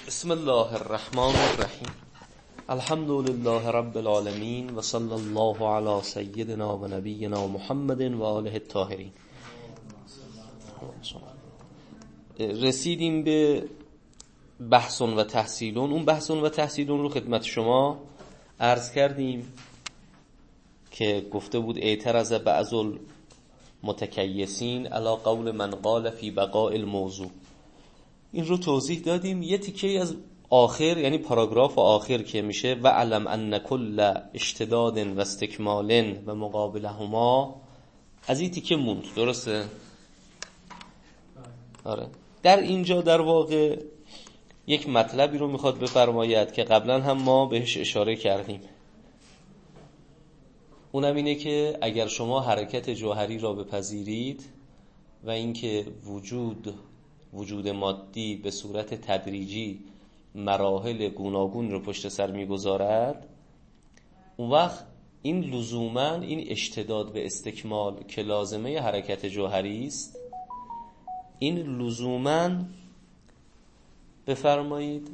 بسم الله الرحمن الرحیم. الحمد لله رب العالمین و صلی الله علی سیدنا و نبینا محمد و آله الطاهرین. رسیدیم به بحثون و تحصیلون. اون بحثون و تحصیلون رو خدمت شما عرض کردیم که گفته بود اعترض بعض المتکیسین علی قول من قال فی بقاء الموضوع. این رو توضیح دادیم. یه تیکه از آخر، یعنی پاراگراف آخر که میشه و علم ان کل اشتداد و استکمال و مقابلهما، از این تیکه موند. درسته؟ آره. در اینجا در واقع یک مطلبی رو میخواد بفرماید که قبلا هم ما بهش اشاره کردیم. اونم اینه که اگر شما حرکت جوهری را بپذیرید و اینکه وجود مادی به صورت تدریجی مراحل گوناگون رو پشت سر میگذارد، اون وقت این لزوماً این اشتداد و استکمال که لازمه حرکت جوهری است، این لزوماً بفرمایید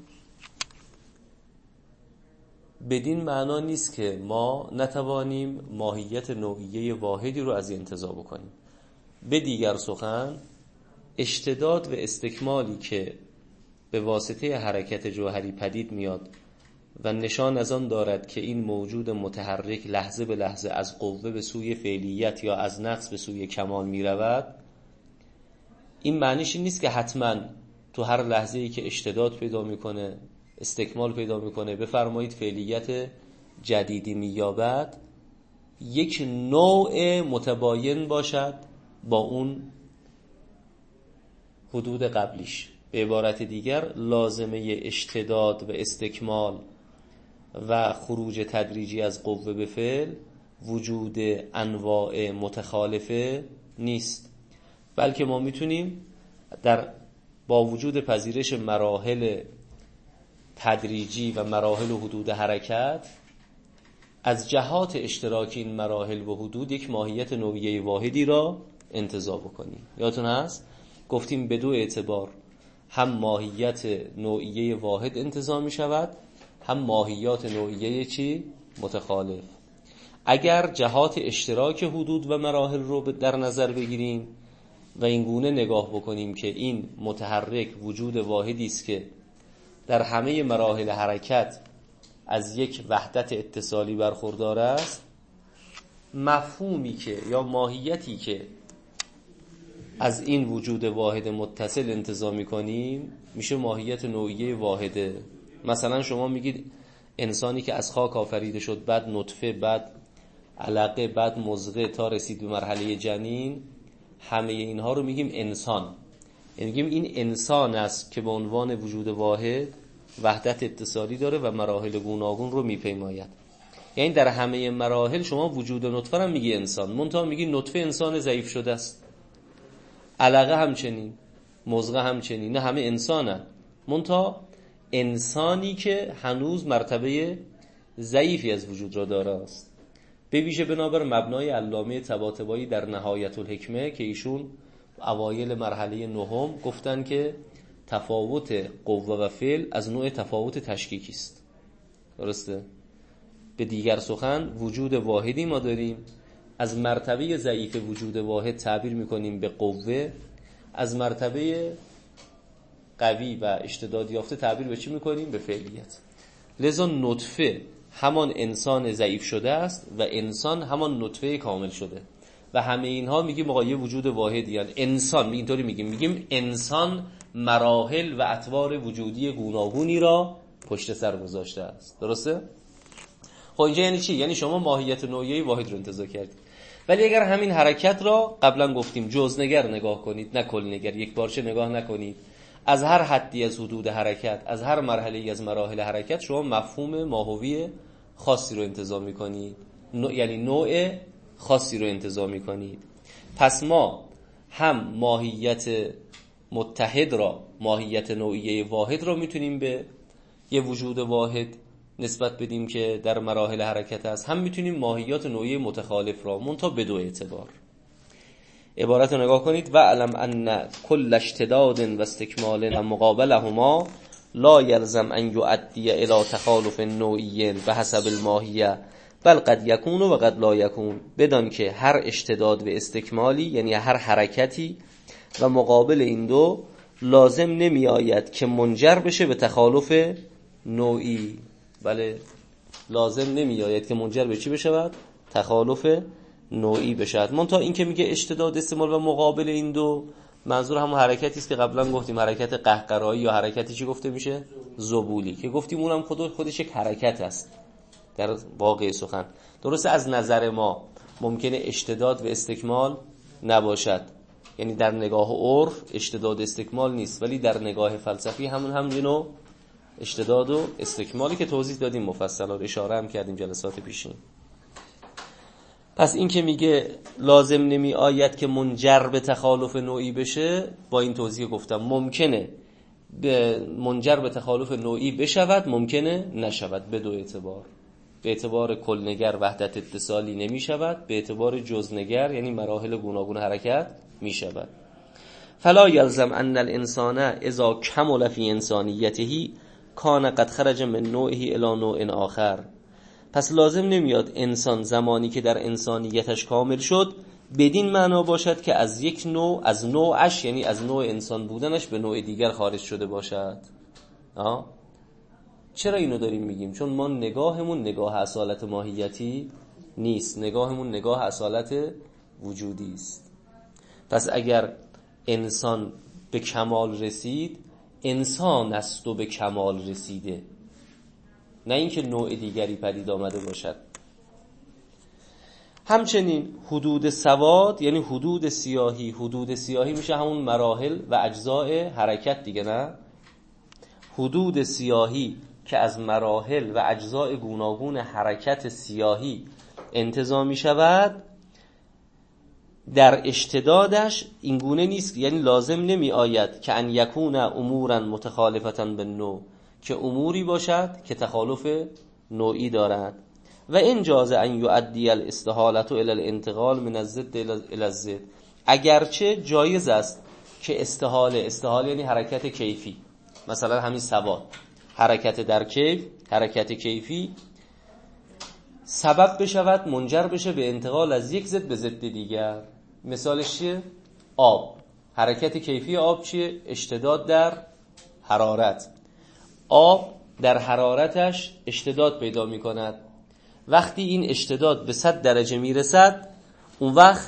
بدین معنا نیست که ما نتوانیم ماهیت نوعیه واحدی رو از این انتزاع بکنیم. به دیگر سخن، اشتداد و استکمالی که به واسطه حرکت جوهری پدید میاد و نشان از آن دارد که این موجود متحرک لحظه به لحظه از قوه به سوی فعلیت یا از نقص به سوی کمال می رود، این معنیش نیست که حتما تو هر لحظه‌ای که اشتداد پیدا میکنه، استکمال پیدا میکنه، بفرمایید فعلیت جدیدی مییابد، یک نوع متباین باشد با اون حدود قبلیش. به عبارت دیگر، لازمه اشتداد و استکمال و خروج تدریجی از قوه به فعل وجود انواع متخالفه نیست، بلکه ما میتونیم با وجود پذیرش مراحل تدریجی و مراحل و حدود حرکت، از جهات اشتراک این مراحل و حدود یک ماهیت نوعیه واحدی را انتزاع بکنیم. یادتون هست گفتیم به دو اعتبار، هم ماهیت نوعیه واحد انتزاع می شود، هم ماهیات نوعیه متخالف. اگر جهات اشتراک حدود و مراحل رو در نظر بگیریم و این گونه نگاه بکنیم که این متحرک وجود واحدی است که در همه مراحل حرکت از یک وحدت اتصالی برخوردار است، مفهومی که یا ماهیتی که از این وجود واحد متصل انتزاع می‌کنیم میشه ماهیت نوعیه واحده. مثلا شما میگید انسانی که از خاک آفریده شد، بعد نطفه، بعد علقه، بعد مضغه تا رسید به مرحله جنین، همه اینها رو میگیم انسان. یعنی میگیم این انسان است که به عنوان وجود واحد وحدت اتصالی داره و مراحل گوناگون رو میپیماید. یعنی در همه مراحل شما وجود نطفه هم میگی انسان، منتها میگی نطفه انسان ضعیف شده است، علقه همچنین، مضغه همچنین، نه همه انسانن، منتها انسانی که هنوز مرتبه ضعیفی از وجود را داره است. به ویژه بنابر مبنای علامه طباطبایی در نهایت الحکمه که ایشون اوایل مرحله نهم گفتن که تفاوت قوه و فعل از نوع تفاوت تشکیکی است. درسته؟ به دیگر سخن، وجود واحدی ما داریم، از مرتبه ضعیف وجود واحد تعبیر میکنیم به قوه، از مرتبه قوی و اشتداد یافته تعبیر به چی میکنیم؟ به فعلیت. لذا نطفه همان انسان ضعیف شده است و انسان همان نطفه کامل شده و همه اینها میگیم آقا یه وجود واحدی، یعنی انسان. اینطوری میگیم انسان مراحل و اطوار وجودی گوناگونی را پشت سر گذاشته است. درسته؟ خب اینجا یعنی چی؟ یعنی شما ماهیت نوعیه واحد رو انتزاع کردید. ولی اگر همین حرکت را قبلا گفتیم جزنگر نگاه کنید، نه کلنگر، یک بارچه نگاه نکنید، از هر حدی از حدود حرکت، از هر مرحله از مراحل حرکت شما مفهوم ماهوی خاصی رو انتزاع میکنید، یعنی نوع خاصی رو انتزاع میکنید. پس ما هم ماهیت متحد را، ماهیت نوعیه واحد را میتونیم به یه وجود واحد نسبت بدیم که در مراحل حرکت است، هم میتونیم ماهیات نوعی متخالف را، منتها به دو اعتبار. عبارت رو نگاه کنید و علم ان کل اشتداد و استکمال و مقابلهما لا یلزم ان یؤدی الی تخالف نوعی بحسب الماهیه بل قد یکون و قد لا یکون. بدان که هر اشتداد و استکمالی یعنی هر حرکتی و مقابل این دو لازم نمی آید که منجر بشه به تخالف نوعی. بله، لازم نمی آید که منجر به چی بشود؟ تخالف نوعی بشود. منتها این که میگه اشتداد استعمال و مقابل این دو، منظور همون حرکتی است که قبلا گفتیم، حرکت قهقرایی یا حرکتی چی گفته میشه؟ ذبولی، که گفتیم اونم خودش یک حرکت است در واقع سخن. درسته از نظر ما ممکنه اشتداد و استکمال نباشد، یعنی در نگاه عرف اشتداد و استکمال نیست، ولی در نگاه فلسفی همون نوع اشتداد و استکمالی که توضیح دادیم مفصلا، اشاره هم کردیم جلسات پیشین. پس این که میگه لازم نمی آید که منجر به تخالف نوعی بشه، با این توضیح گفتم ممکنه منجر به تخالف نوعی بشود، ممکنه نشود. به دو اعتبار، به اعتبار کلنگر وحدت اتصالی نمی شود، به اعتبار جزنگر یعنی مراحل گوناگون حرکت می شود. فلا یلزم ان الانسان اذا کمل فی انسانیته کان قد خرج من نوعه الی نوع آخر. پس لازم نمیاد انسان زمانی که در انسانیتش کامل شد بدین معنا باشد که از یک نوع، از نوعش یعنی از نوع انسان بودنش به نوع دیگر خارج شده باشد. چرا اینو داریم میگیم؟ چون ما نگاهمون نگاه اصالت ماهیتی نیست، نگاهمون نگاه اصالت وجودی است. پس اگر انسان به کمال رسید، انسان است و به کمال رسیده، نه اینکه نوع دیگری پدید آمده باشد. همچنین حدود سواد یعنی حدود سیاهی، حدود سیاهی میشه همون مراحل و اجزاء حرکت دیگه، نه؟ حدود سیاهی که از مراحل و اجزاء گوناگون حرکت سیاهی انتزاع می شود، در اشتدادش این گونه نیست، یعنی لازم نمی آید که ان یکون امورا متخالفتا بالنوع، که اموری باشد که تخالف نوعی دارد. و ان جاز ان یؤدی الاستحالة الی الانتقال من الضد الی الضد، اگرچه جایز است که استحاله یعنی حرکت کیفی، مثلا همین سواد، حرکت در کیف، حرکت کیفی سبب بشود منجر بشه به انتقال از یک ضد به ضد دیگر. مثالش چیه؟ آب. حرکت کیفی آب چیه؟ اشتداد در حرارت. آب در حرارتش اشتداد پیدا می کند. وقتی این اشتداد به 100 درجه می رسد، اون وقت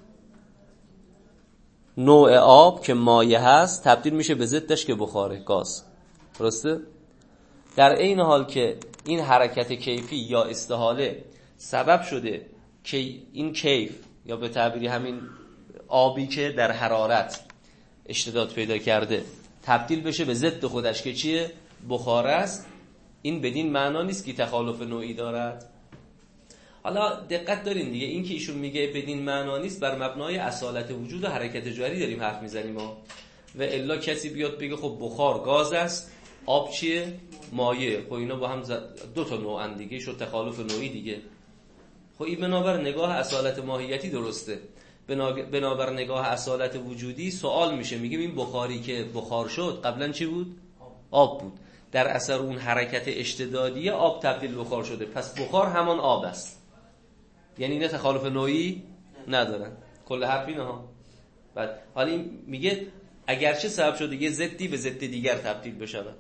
نوع آب که مایع هست تبدیل میشه به ضدش که بخاره، گاز. درسته؟ در این حال که این حرکت کیفی یا استحاله سبب شده که این کیف یا به تعبیری همین آبی که در حرارت اشتداد پیدا کرده تبدیل بشه به ضد خودش که چیه؟ بخاره است. این بدین معنا نیست که تخالف نوعی دارد. حالا دقت دارین دیگه، این که ایشون میگه بدین معنا نیست بر مبنای اصالت وجود و حرکت جاری داریم حرف میزنیم ما. و الا کسی بیاد بگه خب بخار گاز است، آب چیه؟ مایع. خب اینا با هم دو تا نوعن دیگه، شد تخالف نوعی دیگه. خب این بنابر نگاه اصالت ماهیتی درسته. بنابر نگاه اصالت وجودی سوال میشه، میگیم این بخاری که بخار شد قبلا چی بود؟ آب بود. در اثر اون حرکت اشتدادی آب تبدیل بخار شده، پس بخار همان آب است. یعنی اینا تخالف نوعی ندارن. کل حرف اینه ها. بعد حالا این میگه اگرچه سبب شده یه ضدی به ضد دیگر تبدیل بشود.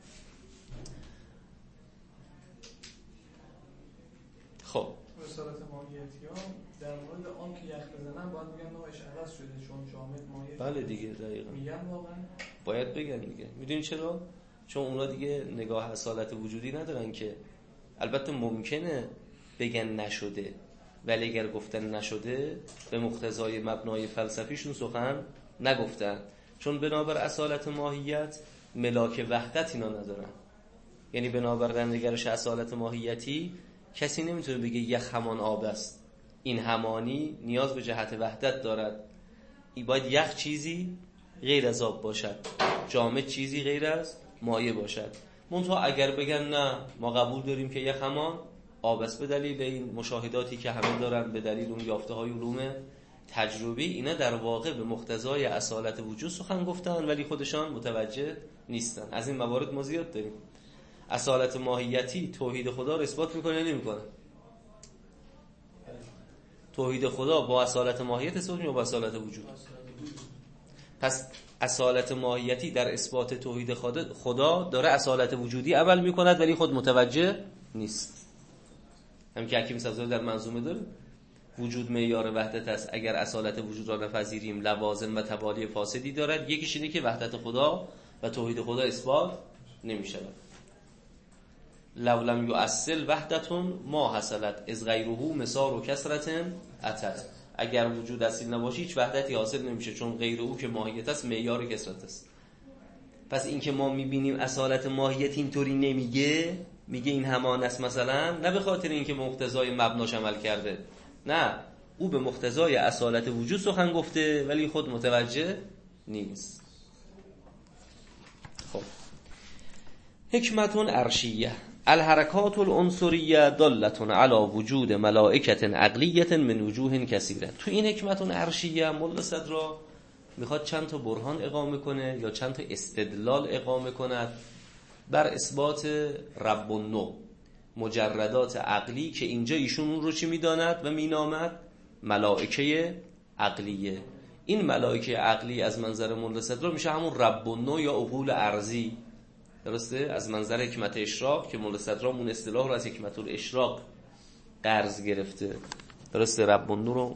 خب رسالت ماهیتی ها در مورد آن که یخ بزنن باید بگن نوعش عوض شده چون جامد مایع. بله دیگه، دقیقاً میگن واقعا باید بگن دیگه. میدونی چرا؟ چون اونا دیگه نگاه اصالت وجودی ندارن که. البته ممکنه بگن نشده، ولی اگر گفتن نشده به مقتضای مبنای فلسفیشون سخن نگفتن، چون بنابر اصالت ماهیت ملاک وحدت اینا ندارن. یعنی بنابر در نگرش اصالت ماهیتی کسی نمیتونه بگه یخ همان آب است. این همانی نیاز به جهت وحدت دارد. این باید یخ چیزی غیر از آب باشد، جامد چیزی غیر از مایع باشد. منتها اگر بگن نه ما قبول داریم که یخ همان آب است به دلیل این مشاهداتی که همه دارن، به دلیل اون یافته های علوم تجربی اینا در واقع به مقتضای اصالت وجود سخن گفتن ولی خودشان متوجه نیستن. از این موارد ما زیاد داریم. اصالت ماهیتی توحید خدا رو اثبات میکنه یا نمیکنه؟ توحید خدا با اصالت ماهیت اثبات میکنه یا با اصالت وجود؟ پس اصالت ماهیتی در اثبات توحید خدا داره اصالت وجودی عمل میکند ولی خود متوجه نیست. همین که حکیم صفزادی در منظومه داره وجود معیار وحدت است، اگر اصالت وجود را نپذیریم لوازم و توالی فاسدی دارد. یکیش اینه که وحدت خدا و توحید خدا اثبات نمی‌شود. لو لم یؤصل وحدتون ما حصلت از غیره مسار و کثرت اتت. اگر وجود اصیل نباشه هیچ وحدتی حاصل نمیشه، چون غیر او که ماهیت است معیار کثرت است. پس این که ما میبینیم اصالت ماهیت اینطوری نمیگه، میگه این همان است مثلا، نه به خاطر اینکه مقتضای مبناش عمل کرده، نه، او به مقتضای اصالت وجود سخن گفته ولی خود متوجه نیست. خب حکمتون عرشیه الحرکات العنصریه دالتون علی وجود ملائکت عقلیت من وجوه کثیره. تو این حکمتون عرشیه مولا صدرا میخواد چند تا برهان اقامه کنه یا چند تا استدلال اقامه کند بر اثبات رب النوع، مجردات عقلی که اینجا ایشون اون رو چی میداند و مینامد؟ ملائکه عقلیه. این ملائکه عقلی از منظر مولا صدرا میشه همون رب النوع یا عقول ارضی، درسته؟ از منظر حکمت اشراق که مولا صدرا اون اصطلاح رو از حکمت الاشراق قرض گرفته، درسته؟ رب النوع رو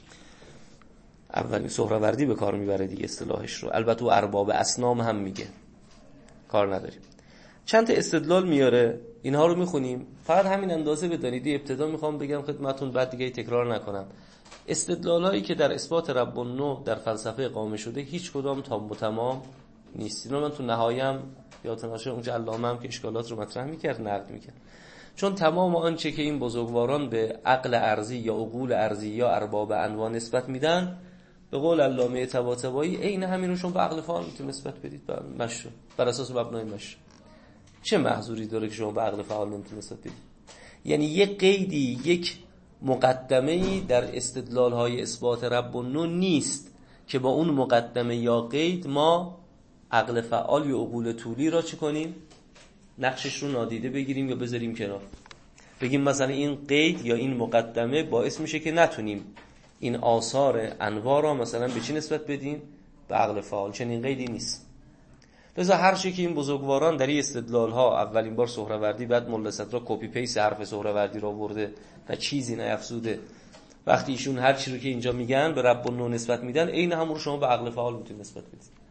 اولین سهروردی به کار میبره دیگه اصطلاحش رو. البته ارباب اصنام هم میگه، کار نداریم. چند تا استدلال میاره، اینها رو میخونیم. فقط همین اندازه بدانید ابتدا میخوام بگم خدمتون، بعد دیگه تکرار نکنم. استدلالایی که در اثبات رب النوع در فلسفه اقامه شده هیچ کدام تام و تمام نیست. اینو من تو نهایم یادتون باشه اونجا علامه هم که اشکالات رو مطرح میکرد نقد میکرد، چون تمام آنچه که این بزرگواران به عقل ارضی یا عقول ارضی یا ارباب انواع نسبت میدن، به قول علامه طباطبایی عین همین روشون به عقل فعال میتونید نسبت بدید، بر اساس مبنای مشروع. چه محظوری داره که شما به عقل فعال نمیتونید نسبت بدید؟ یعنی یک قیدی، یک مقدمه‌ای در استدلال‌های اثبات رب النوع نیست که با اون مقدمه یا قید ما عقل فعال یا عقول طولی را چه کنیم؟ نقشش رو نادیده بگیریم یا بذاریم کنار. بگیم مثلا این قید یا این مقدمه باعث میشه که نتونیم این آثار انواع را مثلا به چی نسبت بدیم؟ به عقل فعال. چنین قیدی نیست. لذا هر چی که این بزرگواران در این استدلال ها اولین بار سهروردی بعد مولا صدرا کپی پیست حرف سهروردی را آورده و چیزی نیافزوده، وقتی ایشون هر چی رو که اینجا میگن به رب النوع نسبت میدن عین همون رو شما به عقل فعال میتونید نسبت بدید.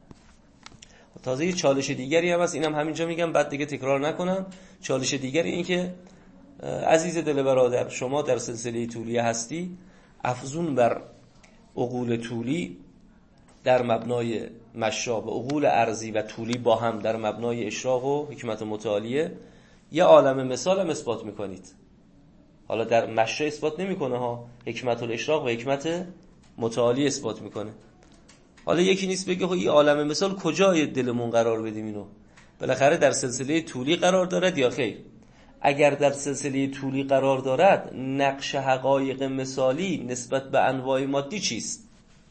تازه یه چالش دیگری هم هست، اینم همینجا میگم بعد دیگه تکرار نکنم. چالش دیگری این که عزیز دل برادر، شما در سلسله طولیه هستی، افزون بر عقول طولی در مبنای مشاب و عقول ارضی و طولی با هم در مبنای اشراق و حکمت متعالیه یه عالم مثال هم اثبات میکنید. حالا در مشا اثبات نمیکنه ها، حکمت الاشراق و حکمت متعالی اثبات میکنه. حالا یکی نیست بگه خب این عالم مثال کجای دلمون قرار بدیم؟ اینو بالاخره در سلسله طولی قرار دارد یا خیر؟ اگر در سلسله طولی قرار دارد، نقش حقایق مثالی نسبت به انواع مادی چیست؟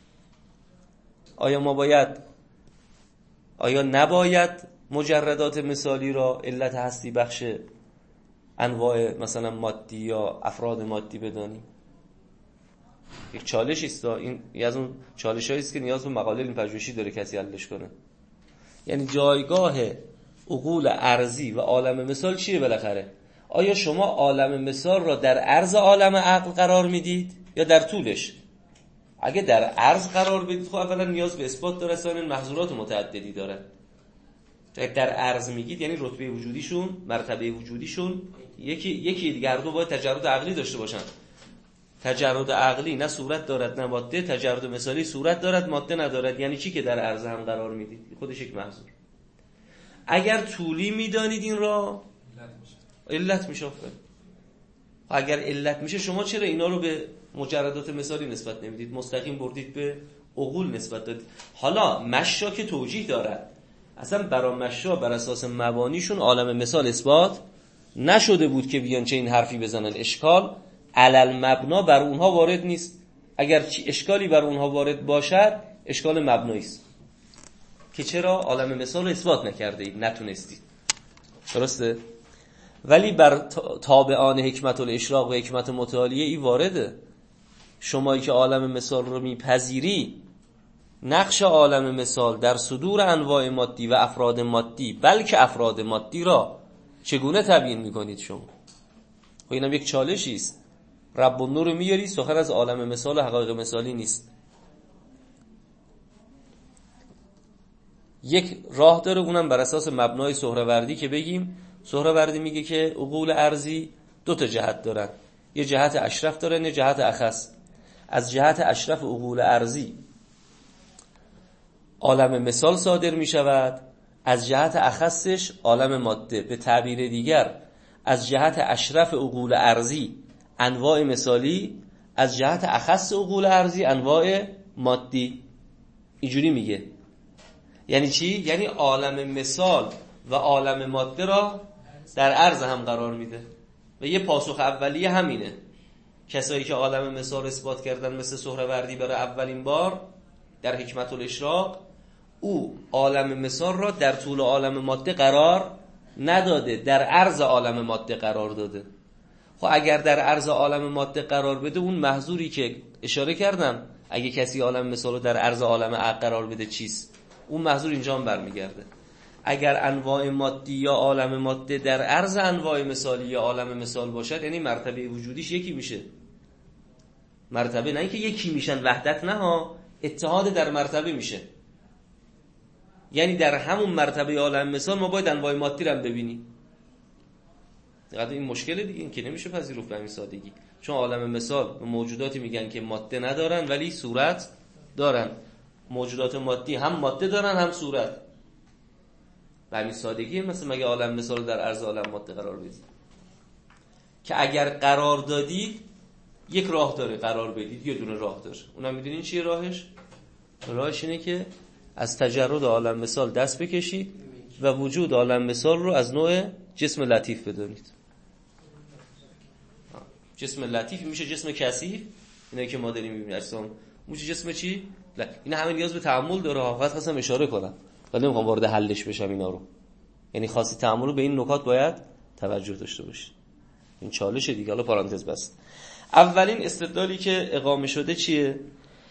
آیا نباید مجردات مثالی را علت هستی بخش انواع مثلا مادی یا افراد مادی بدانیم؟ یک چالشی است. این از اون چالشایی است که نیاز به مقاله علم پژوهشی داره کسی حلش کنه. یعنی جایگاه عقول ارضی و عالم مثال چیه بالاخره؟ آیا شما عالم مثال را در عرض عالم عقل قرار میدید یا در طولش؟ اگه در عرض قرار بدید خب اولا نیاز به اثبات داره، ثانیاً محظورات متعددی داره. در عرض میگید یعنی رتبه وجودیشون، مرتبه وجودیشون یکی دیگه، هر دو باید تجرد عقلی داشته باشن. تجرد عقلی نه صورت دارد نه ماده، تجرد مثالی صورت دارد ماده ندارد. یعنی چی که در عرض هم قرار میدید؟ خودش یک محظور. اگر طولی میدانید این را علت میشه. اگر علت میشه شما چرا اینا رو به مجردات مثالی نسبت نمیدید؟ مستقیم بردید به عقول نسبت دادید. حالا مشا که توجیه دارد، اصلا برای مشا بر اساس مبانیشون عالم مثال اثبات نشده بود که بیان چه این حرفی بزنن. اشکال علل مبنا بر اونها وارد نیست. اگر اشکالی بر اونها وارد باشد اشکال مبنایی است که چرا عالم مثال رو اثبات نکرده اید، نتونستید. درسته؟ ولی بر تابعان حکمت الاشراق و حکمت متعالیه ای وارده. شمایی که عالم مثال رو میپذیری، نقش عالم مثال در صدور انواع مادی و افراد مادی، بلکه افراد مادی را چگونه تبیین میکنید شما؟ و اینم یک چالشی است. رب النور رو میاری، سخن از عالم مثال و حقایق مثالی نیست. یک راه داره، اونم بر اساس مبنای سهروردی که بگیم. سهروردی میگه که عقول ارضی دو تا جهت دارن، یه جهت اشرف دارن، یه جهت اخص. از جهت اشرف عقول ارضی عالم مثال صادر میشود، از جهت اخصش عالم ماده. به تعبیر دیگر از جهت اشرف عقول ارضی انواع مثالی، از جهت اخص عقول ارضی انواع مادی. اینجوری میگه. یعنی چی؟ یعنی عالم مثال و عالم ماده را در عرض هم قرار میده. و یه پاسخ اولیه همینه. کسایی که عالم مثال اثبات کردن مثل سهروردی برای اولین بار در حکمت الاشراق، او عالم مثال را در طول عالم ماده قرار نداده، در عرض عالم ماده قرار داده. خب اگر در عرض عالم ماده قرار بده، اون محظوری که اشاره کردم، اگه کسی عالم مثال رو در عرض عالم عقل قرار بده چیست؟ اون محظور اینجا هم برمیگرده. اگر انواع مادی یا عالم ماده در عرض انواع مثالی یا عالم مثال باشد، یعنی مرتبه وجودیش یکی میشه. مرتبه نه اینکه یکی میشن، وحدت نه ها، اتحاد در مرتبه میشه. یعنی در همون مرتبه عالم مثال ما باید انواع مادی رو هم ببینیم. دقیقاً این مشکل دیگه، این که نمیشه پذیرفت به همین سادگی. چون عالم مثال موجوداتی میگن که ماده ندارن ولی صورت دارن. موجودات مادی هم ماده دارن هم صورت. به همین سادگی مثل مگه عالم مثال در عرض عالم ماده قرار بدید؟ که اگر قرار دادید یک راه داره قرار بدید، یه دونه راه داره. اونم میدونین چیه راهش؟ راهش اینه که از تجرد عالم مثال دست بکشید و وجود عالم مثال رو از نوع جسم لطیف بدونید. جسم لطیف میشه جسم کثیف، اینایی که ما داریم میبینیم اجسام. میشه جسم چی؟ این همه نیاز به تأمل داره. فقط خواستم اشاره کنم ولی نمیخوام وارد حلش بشم اینا رو. یعنی خاصی تأمل رو به این نکات باید توجه داشته باشید. این چالش دیگه. حالا پرانتز بست. اولین استدلالی که اقامه شده چیه؟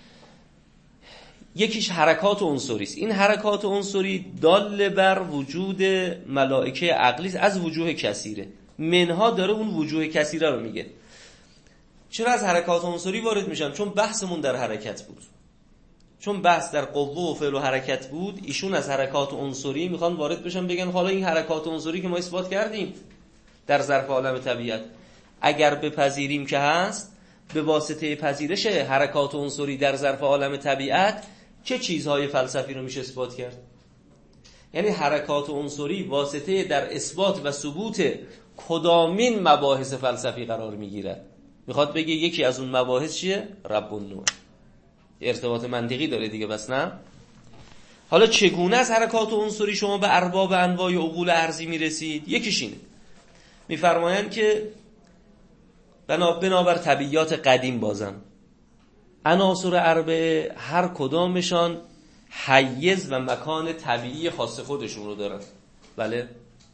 یکیش حرکات عنصری است. این حرکات عنصری دال بر وجود ملائکه عقلی از وجوه کثیره. منها داره اون وجوه کثیره رو میگه. چرا از حرکات عنصری وارد میشم؟ چون بحثمون در حرکت بود. چون بحث در قوه و فعل و حرکت بود، ایشون از حرکات عنصری میخوان وارد بشن، بگن حالا این حرکات عنصری که ما اثبات کردیم در ظرف عالم طبیعت، اگر بپذیریم که هست، به واسطه پذیرش حرکات عنصری در ظرف عالم طبیعت چه چیزهای فلسفی رو میشه اثبات کرد؟ یعنی حرکات عنصری واسطه در اثبات و ثبوت کدامین مباحث فلسفی قرار میگیرد؟ میخواد بگه یکی از اون مباحث چیه؟ رب النوع. ارتباط منطقی داره دیگه، بس نه؟ حالا چگونه از حرکات عنصری شما به ارباب انواع عقول ارضی میرسید؟ یکیش اینه، میفرمایند که بنابر طبیعیات قدیم بازم عناصر اربعه هر کدامشان حیز و مکان طبیعی خاص خودشون رو دارن. بله،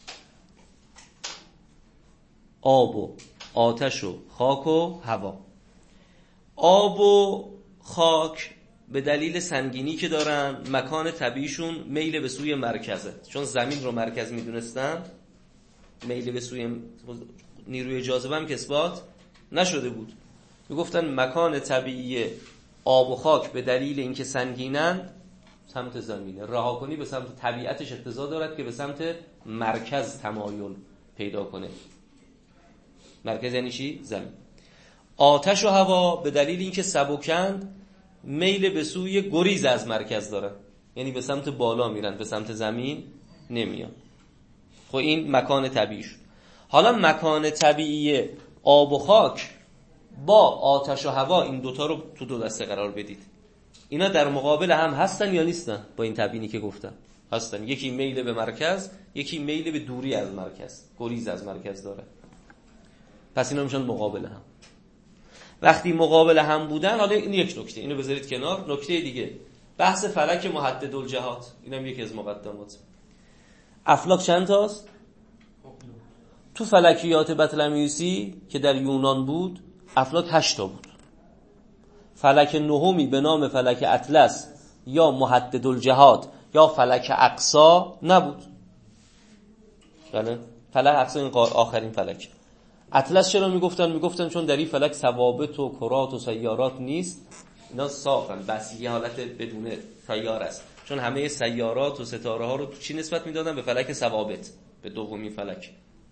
آب و آتش و خاک و هوا. آب و خاک به دلیل سنگینی که دارن مکان طبیعیشون میل به سوی مرکزه. چون زمین رو مرکز میدونستن، میل به سوی نیروی جاذبه هم که اثبات نشده بود. میگفتن مکان طبیعی آب و خاک به دلیل اینکه سنگینن سمت زمینه. رها کنی به سمت طبیعتش اقتضا دارد که به سمت مرکز تمایل پیدا کنه. مرکز یعنی چی؟ زمین. آتش و هوا به دلیل اینکه سبکند میل به سوی گریز از مرکز دارن، یعنی به سمت بالا میرن، به سمت زمین نمیان. خب این مکان طبیعیش. حالا مکان طبیعی آب و خاک با آتش و هوا، این دوتا رو تو دو دسته قرار بدید. اینا در مقابل هم هستن یا نیستن؟ با این تبیینی که گفتم هستن. یکی میل به مرکز، یکی میل به دوری از مرکز، گریز از مرکز داره. پس اینا میشن مقابل هم. وقتی مقابل هم بودن، حالا این یک نکته، اینو بذارید کنار. نکته دیگه بحث فلک محددالجهات، اینم یکی از مقدمات. افلاک چند تاست؟ تو فلکیات بطلمیوسی که در یونان بود افلاک 8 تا بود. فلک نهمی به نام فلک اطلس یا محددالجهات یا فلک اقصا نبود. بله، فلک اقصا این آخرین فلک. اطلس چرا میگفتن چون در این فلک ثوابت و کرات و سیارات نیست، اینا صافن، بس یه حالت بدون سیار است، چون همه سیارات و ستاره ها رو چی نسبت میدادن؟ به فلک ثوابت، به دومی فلک.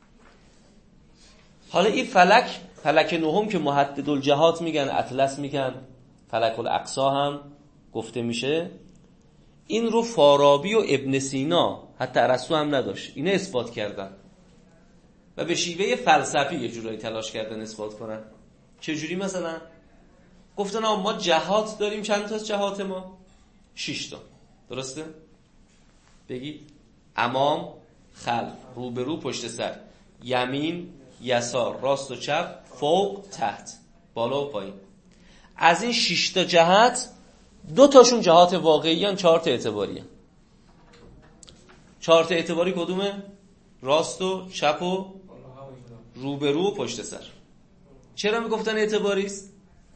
حالا این فلک نهم که محددالجهات میگن، اطلس میگن، فلک الاقصا هم گفته میشه، این رو فارابی و ابن سینا، حتی ارسطو هم نداشت، اینه اثبات کردن و به شیوه فلسفی یه جورایی تلاش کردن اثبات کنن. چجوری؟ مثلا گفتن ما جهات داریم. چند تا جهات ما؟ 6 تا. درسته؟ بگید امام، خلف، روبرو، پشت سر، یمین، یسار، راست و چپ، فوق، تحت، بالا و پایین. از این 6 تا جهت 2 تاشون جهات واقعی ان، 4 تا اعتباری ان. 4 تا اعتباری کدومه؟ راست و چپ و روبرو و پشت سر. چرا میگفتن اعتباری است؟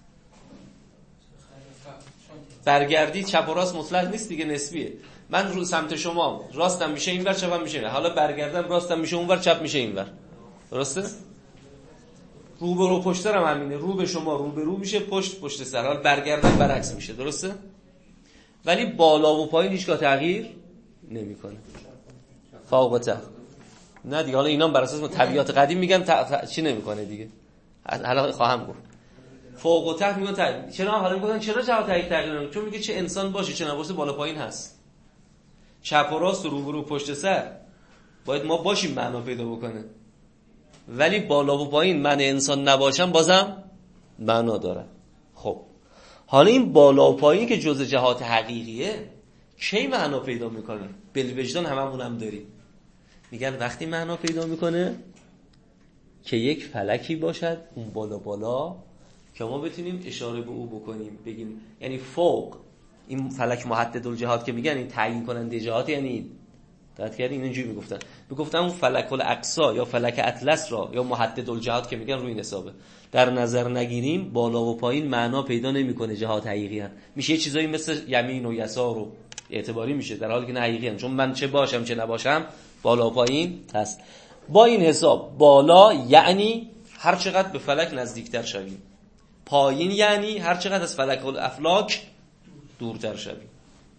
برگردی چپ و راست مطلق نیست دیگه، نسبیه. من رو سمت شما راستم میشه اینور، چپم میشه اینور. حالا برگردم راستم میشه اونور، چپ میشه اینور. درسته؟ روبرو پشت سر هم همینه، رو به شما روبرو میشه، پشت سر. حالا برگردم برعکس میشه. درسته؟ ولی بالا و پایین هیچگاه تغییر نمیکنه. فوق و تحت نه دیگه. حالا اینا بر اساس طبیعت قدیم میگن چی نمیکنه دیگه. حالا خواهم گفت فوق و تحت میگن چرا حالا میگن چرا جهات تغییر نمیکنه؟ چون میگه چه انسان باشه چه نباشه بالا پایین هست. چپ و راست و روبرو پشت سر باید ما باشیم معنا پیدا بکنه، ولی بالا و پایین من انسان نباشم بازم معنا داره. خب حالا این بالا و پایین که جزء جهات حقیقیه کی معنا پیدا میکنه؟ بالوجدان هممون هم داریم. میگن وقتی معنا پیدا میکنه که یک فلکی باشد اون بالا که ما بتونیم اشاره به او بکنیم، بگیم یعنی فوق این فلک محددالجهات که میگن این تعیین کننده جهات، یعنی این دقت کردین اینجوری میگفتن اون فلک الاقصا یا فلک اطلس را یا محددالجهات که میگن روی این حسابه در نظر نگیریم بالا و پایین معنا پیدا نمیکنه، جهات حقیقی ان. میشه یه چیزایی مثل یمین و یسار و اعتباری میشه، در حالی که نه حقیقی ان، چون من چه باشم چه نباشم بالا و پایین هست. با این حساب بالا یعنی هر چقدر به فلک نزدیکتر شویم، پایین یعنی هر چقدر از فلک الافلاک دورتر شویم.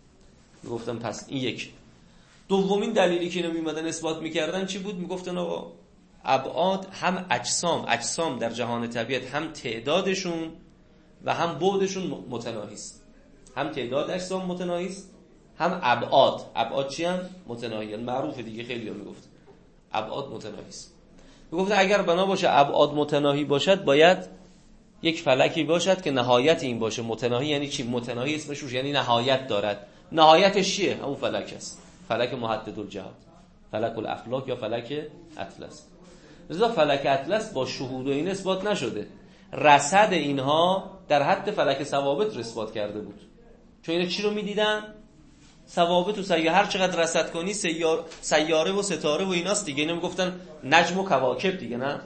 گفتم پس این یک. دومین دلیلی که اینا میمدن اثبات میکردن چی بود؟ میگفتن آقا ابعاد هم اجسام در جهان طبیعت هم تعدادشون و هم بعدشون متناهی است. هم تعداد اجسام متناهی است، هم ابعاد چی هم متناهی ان. معروفه دیگه، خیلی‌ها میگفت ابعاد متناهی است. میگفت اگر بنا باشه ابعاد متناهی باشد باید یک فلکی باشد که نهایت این باشه. متناهی یعنی چی؟ متناهی اسمش روش یعنی نهایت دارد. نهایتش چیه؟ همون فلک است، فلک محددالجهات، فلک الافلاک یا فلک اطلس. لذا فلک اطلس با شهود و این اثبات نشده، رصد اینها در حد فلک ثوابت رو اثبات کرده بود. چون اینا چی رو میدیدن؟ ثوابت و سیاره، هر چقدر رصد کنی سیاره و ستاره و ایناست دیگه. اینا میگفتن نجم و کواکب دیگه، نه؟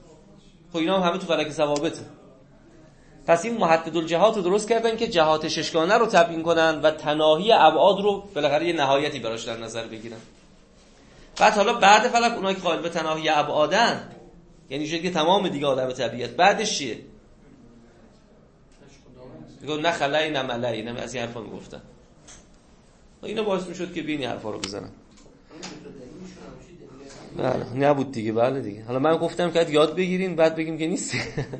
خب اینا هم همه تو فلک ثوابته. پس این محددالجهات رو درست کردن که جهات ششگانه رو تبیین کنن و تناهی ابعاد رو بالاخره یه نهایتی براش در نظر بگیرن. بعد فلک اونایی که قائل به تناهی ابعادن، یعنی شده که تمام دیگه عالم طبیعت، بعدش چیه؟ میگن نه خلایی نه ملایی، نه از این حرفا میگفتن. و اینا باعث میشد که بینی حرفا رو بزنن. بله نبود دیگه. بله دیگه. حالا من گفتم که یاد بگیرین بعد بگیم که نیست.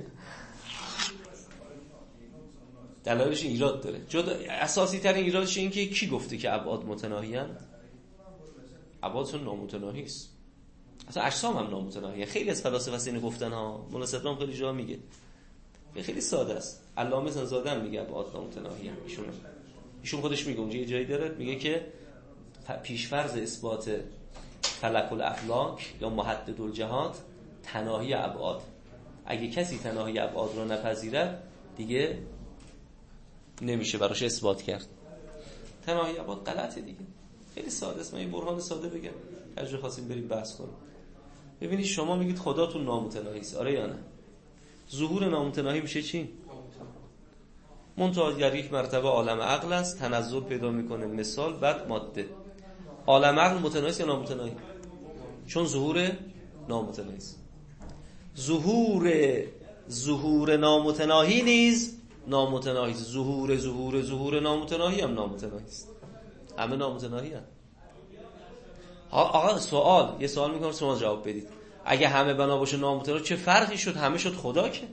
دلایلش ایراد داره. اساسی ترین ایرادش این که کی گفته که ابعاد متناهی ان؟ ابعادشون نامتناهی است. اصلا اجسام هم نامتناهیه. خیلی از فلاسفه اینو گفتن ها. مناسبم خیلی جا میگه. خیلی ساده است. علامه زاده هم میگه ابعاد نامتناهی ان. ایشون خودش میگه اونجا یه جایی داره میگه که پیشفرض اثبات فلک الافلاک یا محددالجهات تناهی ابعاد. اگه کسی تناهی ابعاد رو نپذیرد دیگه نمیشه براش اثبات کرد. تناهی ابعاد غلطه دیگه. خیلی ساده است. من این برهان ساده بگم اگه خواستیم بریم بحث کنیم. ببینید شما میگید خداتون نامتناهی است، آره یا نه؟ ظهور نامتناهی میشه چی؟ منتها در یک مرتبه عالم عقل است، تنزل پیدا میکنه، مثال بعد ماده. عالم عقل متناهی است یا نامتناهی؟ چون ظهور نامتناهی است. ظهور نامتناهی نیز نامتناهی است. ظهور نامتناهی هم نامتناهی است. همه نامتناهی هم. آقا یه سوال میکنم شما جواب بدید. اگه همه بنا باشه نامتناهی چه فرقی شد؟ همه شد خدا که.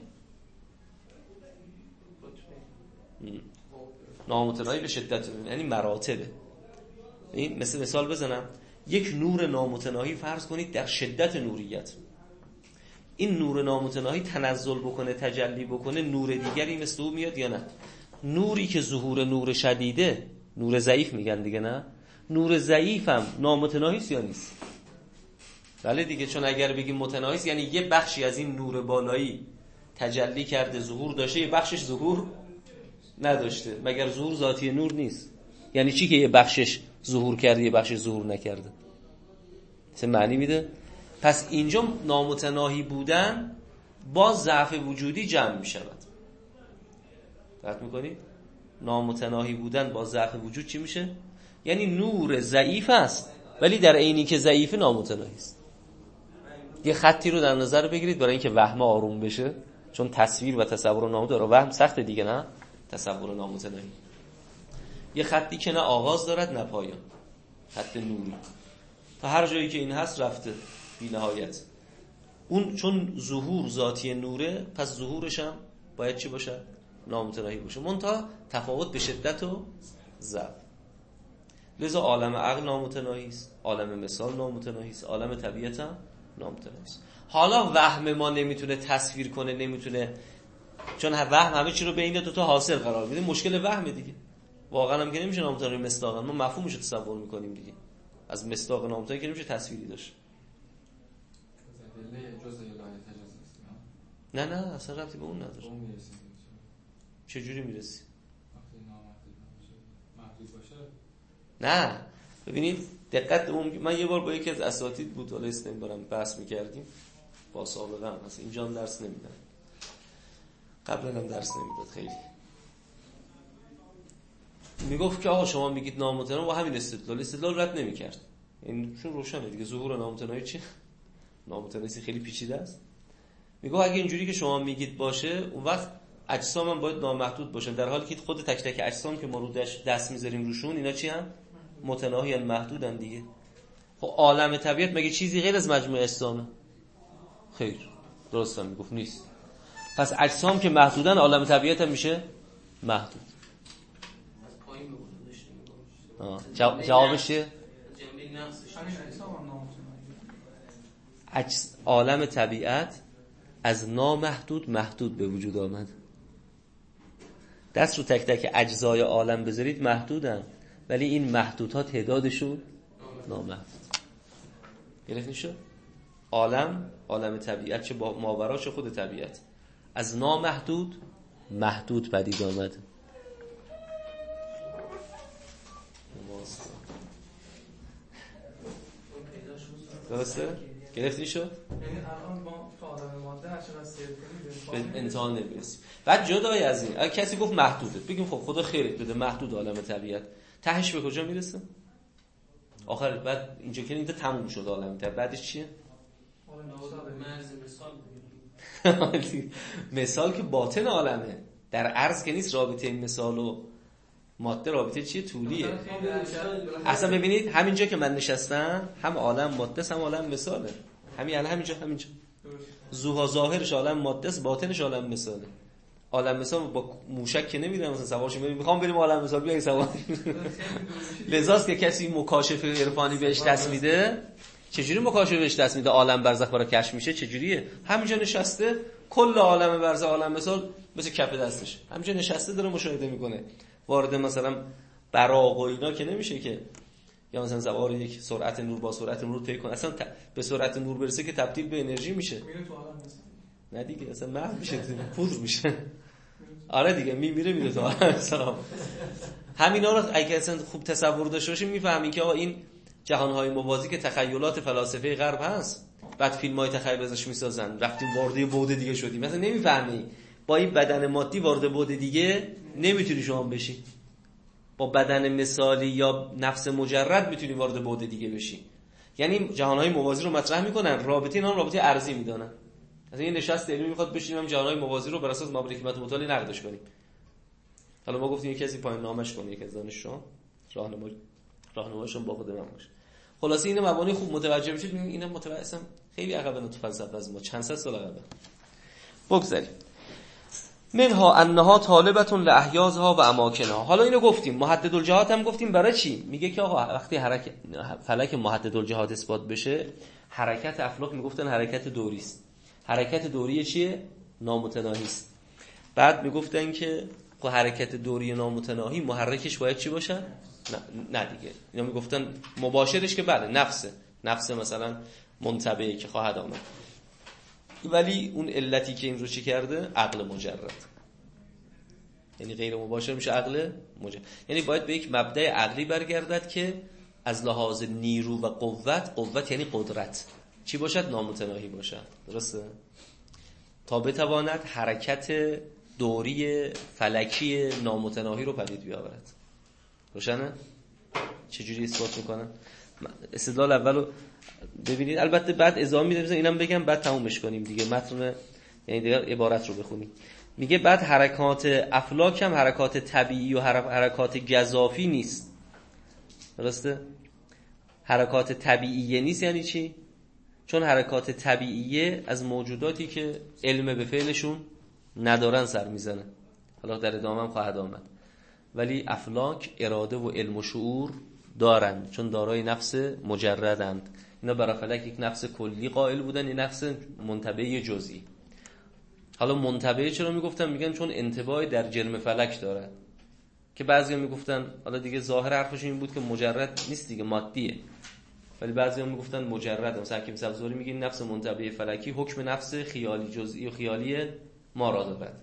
نامتناهی به شدت یعنی مراتبه. این مثال بزنم، یک نور نامتناهی فرض کنید در شدت نوریت، این نور نامتناهی تنزل بکنه، تجلی بکنه، نور دیگری مثل او میاد یا نه؟ نوری که ظهور نور شدیده، نور ضعیف میگن دیگه، نه؟ نور ضعیف هم نامتناهی است یا نیست؟ بله دیگه، چون اگر بگیم متناهی است یعنی یه بخشی از این نور بالایی تجلی کرده ظهور داشته، یه بخشش ظهور نداشته. مگر ظهور ذاتی نور نیست؟ یعنی چی که یه بخشش ظهور کرده یه بخشش ظهور نکرده؟ چه معنی میده؟ پس اینجا نامتناهی بودن با ضعف وجودی جمع میشود. درک میکنید؟ نامتناهی بودن با ضعف وجود چی میشه؟ یعنی نور ضعیف است ولی در عینی که ضعیف نامتناهی است. یه خطی رو در نظر بگیرید برای اینکه وهم آروم بشه، چون تصویر و تصور نامتناهی داره، وهم سخته دیگه، نه تصور نامتناهی. یه خطی که نه آغاز دارد نه پایان، خط نوری، تا هر جایی که این هست رفته بی نهایت. اون چون ظهور ذاتی نوره، پس ظهورش هم باید چی باشه؟ نامتناهی باشه، منتها تفاوت به شدت و ضعف. لذا عالم عقل نامتناهی است، عالم مثال نامتناهی است، عالم طبیعت هم نامتناهی است. حالا وهم ما نمیتونه تصویر کنه، نمیتونه، چون وهم همه چی رو بین دو تا حاصل قرار میده. مشکل وهم دیگه، واقعا هم که نمیشه نامتناهی مصداقا، ما مفهومش رو تصور میکنیم دیگه. از مصداق نامتناهی که نمیشه تصویری داشت. نه اصلا ربطی به اون نداره. چه جوری میرسی؟ نه ببینید دقت اون، من یه بار با یکی از اساتید بود، حالا اسم نمیبرم، بحث میکردیم با سابقه هم، اصلا اینجا هم درس نمیدن، قبلا هم درس نمیداد. خیلی میگفت که آقا شما میگید نامتناهی، با همین استدلال رد نمیکرد. این چون روشنه دیگه، ظهور نامتناهی چی؟ نامتناهی خیلی پیچیده است. میگه اگه اینجوری که شما میگید باشه، اون وقت اجسام هم باید نامحدود باشن، در حالی که خود تک تک اجسام که ما رو دست میذاریم روشون، اینا چی هم؟ متناهی ان، محدودن دیگه. خب عالم طبیعت مگه چیزی غیر از مجموعه اجسامه؟ خیر، درست هم میگفت نیست. پس اجسام که محدودن، عالم طبیعت هم میشه محدود. جوابش چیه؟ عالم طبیعت از نامحدود محدود به وجود آمد. دست رو تک تک اجزای عالم بذارید محدودن، ولی این محدودها تعدادشون نامحدود. گرفتین شد؟ عالم طبیعت چه ماورا چه خود طبیعت از نامحدود محدود پدید آمد. درسته؟ گرفتی شد؟ یعنی الان ما تو عالم ماده هر چقدر سیر کنیم به انتها نمیرسیم. بعد جدای از این، اگه کسی گفت محدوده، بگیم خب خدا خیرت بده، محدود عالم طبیعت، تهش به کجا میرسه؟ آخر بعد اینجا که اینجا تموم شد عالم طبیعت، بعدش چیه؟ مثال که باطن عالمه، در عرض که نیست. رابطه این مثال و ماده رابطه چیه؟ طولیه. اصلا ببینید همینجا که من نشستم، هم عالم ماده است هم عالم مثاله. همینجا زوها ظاهرش عالم ماده است، باطنش عالم مثاله. عالم مثال با موشک که نمیرم مثلا سوارش میخوام بریم عالم مثال، بیای سوار. لذاست که کسی مکاشفه عرفانی بهش دست میده. چجوری مکاشفه بهش دست میده؟ عالم برزخ برای کشف میشه. چجوریه؟ همینجا نشسته، کل عالم برزخ عالم مثال مثل کف دستش، همینجا نشسته داره مشاهده میکنه. وارد مثلا براق و اینا که نمیشه که، یا مثلا سوار یک سرعت نور با سرعت نور طی کنه، اصلا به سرعت نور برسه که تبدیل به انرژی میشه. نه دیگه اصلا محو میشه، پودر میشه. آره دیگه میره تو سلام. همینا رو اگه اصلا خوب تصور داشته باشیم میفهمیم که آقا این جهانهای موازی که تخیلات فلاسفه غرب هست، بعد فیلم‌های تخیل ازش میسازن، رفتیم وارد بعد دیگه شدیم. مثلا نمیفهمی با این بدن مادی وارد بعد دیگه نمیتونی شما بشی، با بدن مثالی یا نفس مجرد میتونی وارد بعد دیگه بشی. یعنی جهانهای موازی رو مطرح میکنن، رابطه اینا رابطه ارضی میدونن. مثلا این نشست علمی میخواد بشینیم جهانهای موازی رو بر اساس مبنی حکمت مطالعه نقدش کنیم. حالا ما گفتیم یکی از این پایان نامش کنه، یکی از دانشجویان راهنمایشون با خود من باشه. خلاصه این مبانی خوب متوجه بشید، اینا متوجه خیلی عقبن تو فلسفه از ما، چند صد سال عقبه. بگذاریم. منها انها طالبتون لاحیازها و اماکنها. حالا اینو گفتیم، محدد الجهات هم گفتیم برای چی؟ میگه که آقا وقتی فلک محدد الجهات اثبات بشه، حرکت افلاک میگفتن حرکت دوری است. حرکت دوری چیه؟ نامتناهی است. بعد میگفتن که حرکت دوری نامتناهی محرکش باید چی باشه؟ نه دیگه. اینا میگفتن مباشرش که بله نفس مثلا منتبه که خواهد آمد. ولی اون علتی که این رو چی کرده؟ عقل مجرد. یعنی غیر مباشر میشه عقل مجرد. یعنی باید به یک مبدأ عقلی برگردد که از لحاظ نیرو و قوت یعنی قدرت چی باشد؟ نامتناهی باشد. درسته؟ تا بتواند حرکت دوری فلکی نامتناهی رو پدید بیاورد. روشنه؟ چجوری اثبات میکنن؟ استدلال اولو ببینید، البته بعد ادامه میدم، اینم بگم بعد تمومش کنیم دیگه متن، یعنی دیگه عبارت رو بخونیم. میگه بعد حرکات افلاک هم حرکات طبیعی و حرکات گزافی نیست. درسته؟ حرکات طبیعیه نیست یعنی چی؟ چون حرکات طبیعیه از موجوداتی که علم به فعلشون ندارن سر میزنه. حالا در ادامه هم خواهد آمد. ولی افلاک اراده و علم و شعور دارن، چون دارای نفس مجردند. اینا برای فلک یک نفس کلی قائل بودن، یک نفس منتبه جزئی. حالا منتبه چرا میگفتن؟ میگن چون انتباه در جرم فلک داره، که بعضیا میگفتن، حالا دیگه ظاهر حرفشون این بود که مجرد نیست دیگه، مادیه. ولی بعضیا میگفتن مجرد. مثلا حکیم سبزواری میگه نفس منتبه فلکی حکم نفس خیالی جزئی و خیالی ما را دارد.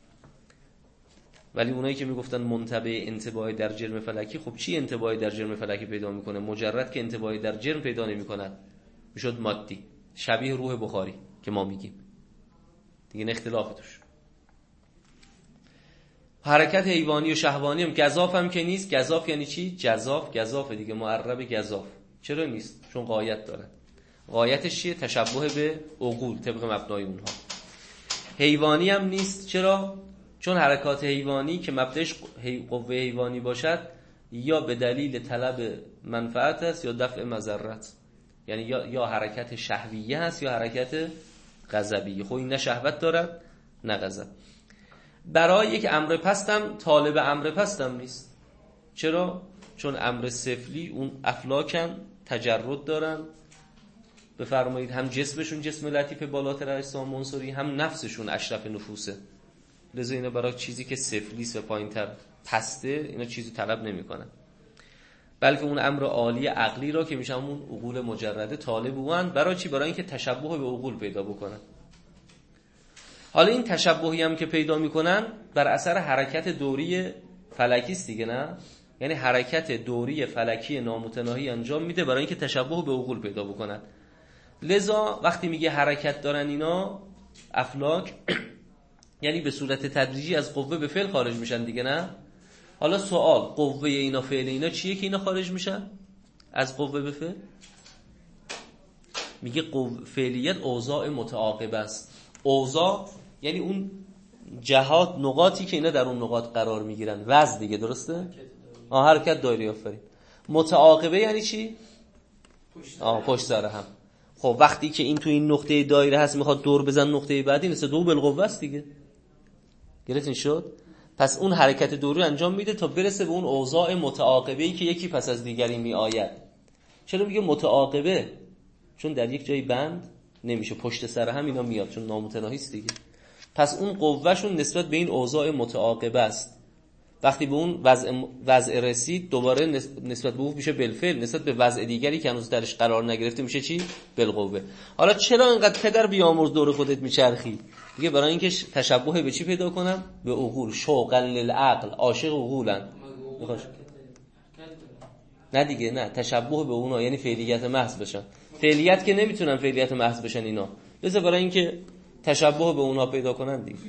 ولی اونایی که میگفتن منتبه انتباه در جرم فلکی، خب چی انتباه در جرم فلکی پیدا میکنه؟ مجرد که انتباه در جرم پیدا نمیکنه میشد مادی، شبیه روح بخاری که ما میگیم دیگه، اختلاف توش. حرکت حیوانی و شهوانی هم گزاف هم که نیست. گزاف یعنی چی؟ گزاف دیگه، معرب گزاف. چرا نیست؟ چون غایت داره. غایتش چیه؟ تشبه به عقول طبق مبنای اونها. حیوانی هم نیست. چرا؟ چون حرکات حیوانی که مبدأش قوه حیوانی باشد، یا به دلیل طلب منفعت است یا دفع مضرت. یعنی یا حرکت شهویه هست یا حرکت غضبیه. خب این نه شهوت دارد نه غضب. برای یک امر پستم طالب امر پستم نیست. چرا؟ چون امر سفلی اون افلاکن تجرد دارن، بفرمایید هم جسمشون جسم لطیف بالاتر اجسام منصوری، هم نفسشون اشرف نفوسه. لذا اینا برای چیزی که سفلیست و پایینتر پسته اینا چیزی طلب نمی کنن، بلکه اون امر عالی عقلی را که میشه همون عقول مجرده طالب بودن. برای چی؟ برای اینکه تشبه به عقول پیدا بکنن. حالا این تشبهی هم که پیدا میکنن بر اثر حرکت دوری فلکی است دیگه، نه؟ یعنی حرکت دوری فلکی نامتناهی انجام میده برای اینکه تشبه به عقول پیدا بکنن. لذا وقتی میگه حرکت دارن اینا افلاک، یعنی به صورت تدریجی از قوه به فعل خارج میشن دیگه، نه؟ حالا سوال، قوه اینا فعل اینا چیه که اینا خارج میشن از قوه به فعل؟ میگه فعلیت اوضاع متعاقبه است. اوضاع یعنی اون جهات، نقاطی که اینا در اون نقاط قرار میگیرن، وضع دیگه. درسته؟ حرکت دایره آفرین. متعاقبه یعنی چی؟ پشت سر هم. خب وقتی که این تو این نقطه دایره هست میخواد دور بزن نقطه بعدی، مثل دو بالقوه است دیگه. گرفتین شد؟ پس اون حرکت دوری انجام میده تا برسه به اون اوضاع متعاقبه‌ای که یکی پس از دیگری میآید. چرا میگه متعاقبه؟ چون در یک جایی بند نمیشه، پشت سر هم اینا میاد، چون نامتناهی است دیگه. پس اون قوهشون نسبت به این اوضاع متعاقبه است. وقتی به اون وضع رسید دوباره نسبت به اون میشه بالفعل، نسبت به وضع دیگری که هنوز درش قرار نگرفته میشه چی؟ بالقوه. حالا چرا اینقدر پدر بیامرز دور خودت میچرخی؟ دیگه برای اینکه تشبه به چی پیدا کنم؟ به عقول. شوقا للعقل، عاشق عقولن. میخواش نه دیگه، نه تشبه به اونا یعنی فعلیت محض بشن. فعلیت که نمیتونن فعلیت محض بشن اینا، لذا برای اینکه تشبه به اونا پیدا کنن دیگه.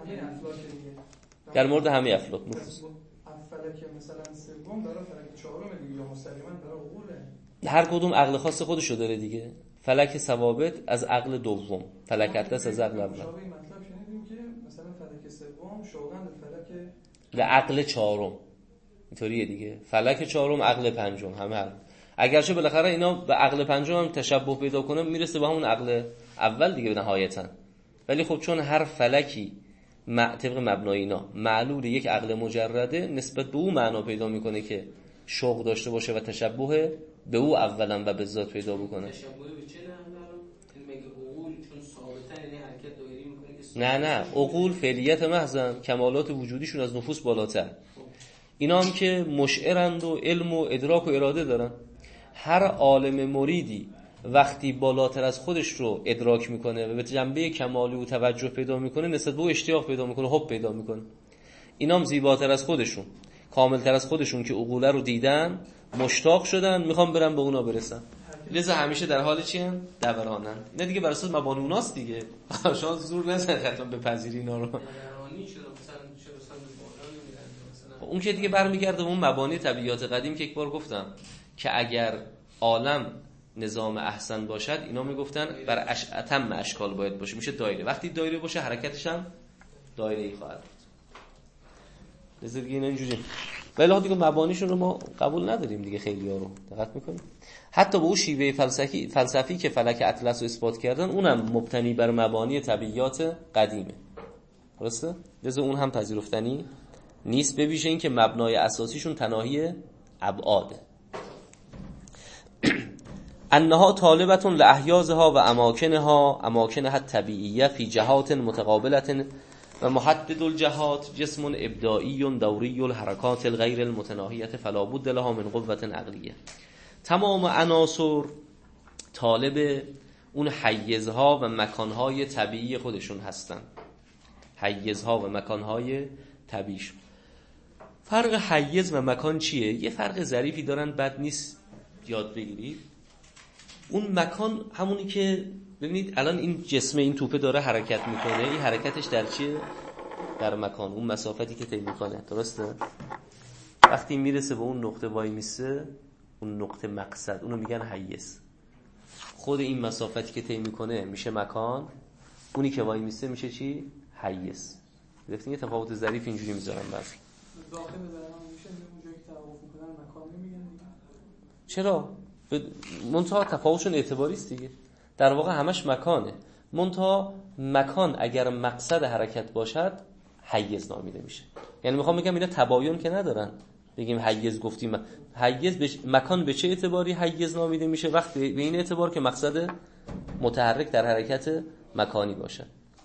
در مورد همه افلاک نفوس. فلک مثلا سوم برای فلک چهارم دیگه، یا مستقیما برای عقوله. هر کدوم عقل خاص خودشو داره دیگه. فلک ثوابت از عقل دوم، فلک اطلس از عقل اول. شما این مطلب شنیدیم که مثلا فلک سوم شوقاً فلک و عقل چهارم اینطوریه دیگه. فلک چهارم، عقل پنجم، همه اگرچه بالاخره اینا به عقل پنجم هم تشبه پیدا کنه میرسه به همون عقل اول دیگه نهایتا. ولی خب چون هر فلکی طبق مبنای اینا معلول یک عقل مجرده، نسبت به او معنا پیدا میکنه که شوق داشته باشه و تشبه به او اولا و به ذات پیدا بکنه. تشبه به چه مگه عقول چون ثابتن یعنی حرکت دایری میکنه که نه عقول فعلیت محضن، کمالات وجودیشون از نفوس بالاتر. اینا هم که مشعرند و علم و ادراک و اراده دارن. هر عالم مریدی وقتی بالاتر از خودش رو ادراک میکنه و به جنبه کمالی و توجه پیدا میکنه، نسبت به او اشتیاق پیدا میکنه، حب پیدا میکنه. اینام زیباتر از خودشون، کاملتر از خودشون که عقوله رو دیدن، مشتاق شدن، میخوام برن به اونا برسن. لذا همیشه در حال چی ان؟ دورانن. نه دیگه بر اساس مبانی اوناست دیگه. شما زور نزن ختم بپذیری اینا رو. اون که دیگه برمیگرده به اون مبانی طبیعیات قدیم که یک بار گفتم که اگر عالم نظام احسن باشد، اینا میگفتن بر اتم اشکال باید باشه، میشه دایره. وقتی دایره باشه حرکتش هم دایره‌ای خواهد بود. لذا دیگه اینا اینجوری. ولی دیگه مبانیشون رو ما قبول نداریم دیگه، خیلی‌ها رو دقت میکنیم. حتی به اون شیوه فلسفی که فلک اطلس رو اثبات کردن، اونم مبتنی بر مبانی طبیعیات قدیمه. درسته؟ لذا اون هم پذیرفتنی نیست، به ویژه این که مبنای اساسیشون تناهی ابعاده. انها طالبتون لاحیازها و اماکنها، اماکنها طبیعیه فی جهات متقابلة و محدد الجهات جسم ابداعی دوری الحرکات الغیر المتناهیه فلا بد لها من قوة عقلیه. تمام عناصر طالب اون حیزها و مکانهای طبیعی خودشون هستن. حیزها و مکانهای طبیعیشون. فرق حیز و مکان چیه؟ یه فرق ظریفی دارن، بد نیست یاد بگیرید. اون مکان همونی که ببینید الان این جسم این توپه داره حرکت میکنه، این حرکتش در چیه؟ در مکان، اون مسافتی که طی میکنه. درسته؟ وقتی میرسه به اون نقطه وای میسه، اون نقطه مقصد، اونو میگن حیز. خود این مسافتی که طی میکنه میشه مکان، اونی که وای میسه میشه چی؟ حیز. گرفتین؟ یه تفاوت ظریف اینجوری میذارن بعضی. داخل بذارم میشه اونجایی که توقف میکنن مکان نمیگن دیگه. چرا؟ منتها تفاوتشون اعتباری است دیگه. در واقع همش مکانه. منتها مکان اگر مقصد حرکت باشد حیز نامیده میشه. یعنی میخوام بگم اینا تباین که ندارن. بگیم حیز گفتیم حیز مکان به چه اعتباری حیز نامیده میشه؟ وقتی به این اعتبار که مقصد متحرک در حرکت مکانی باشه.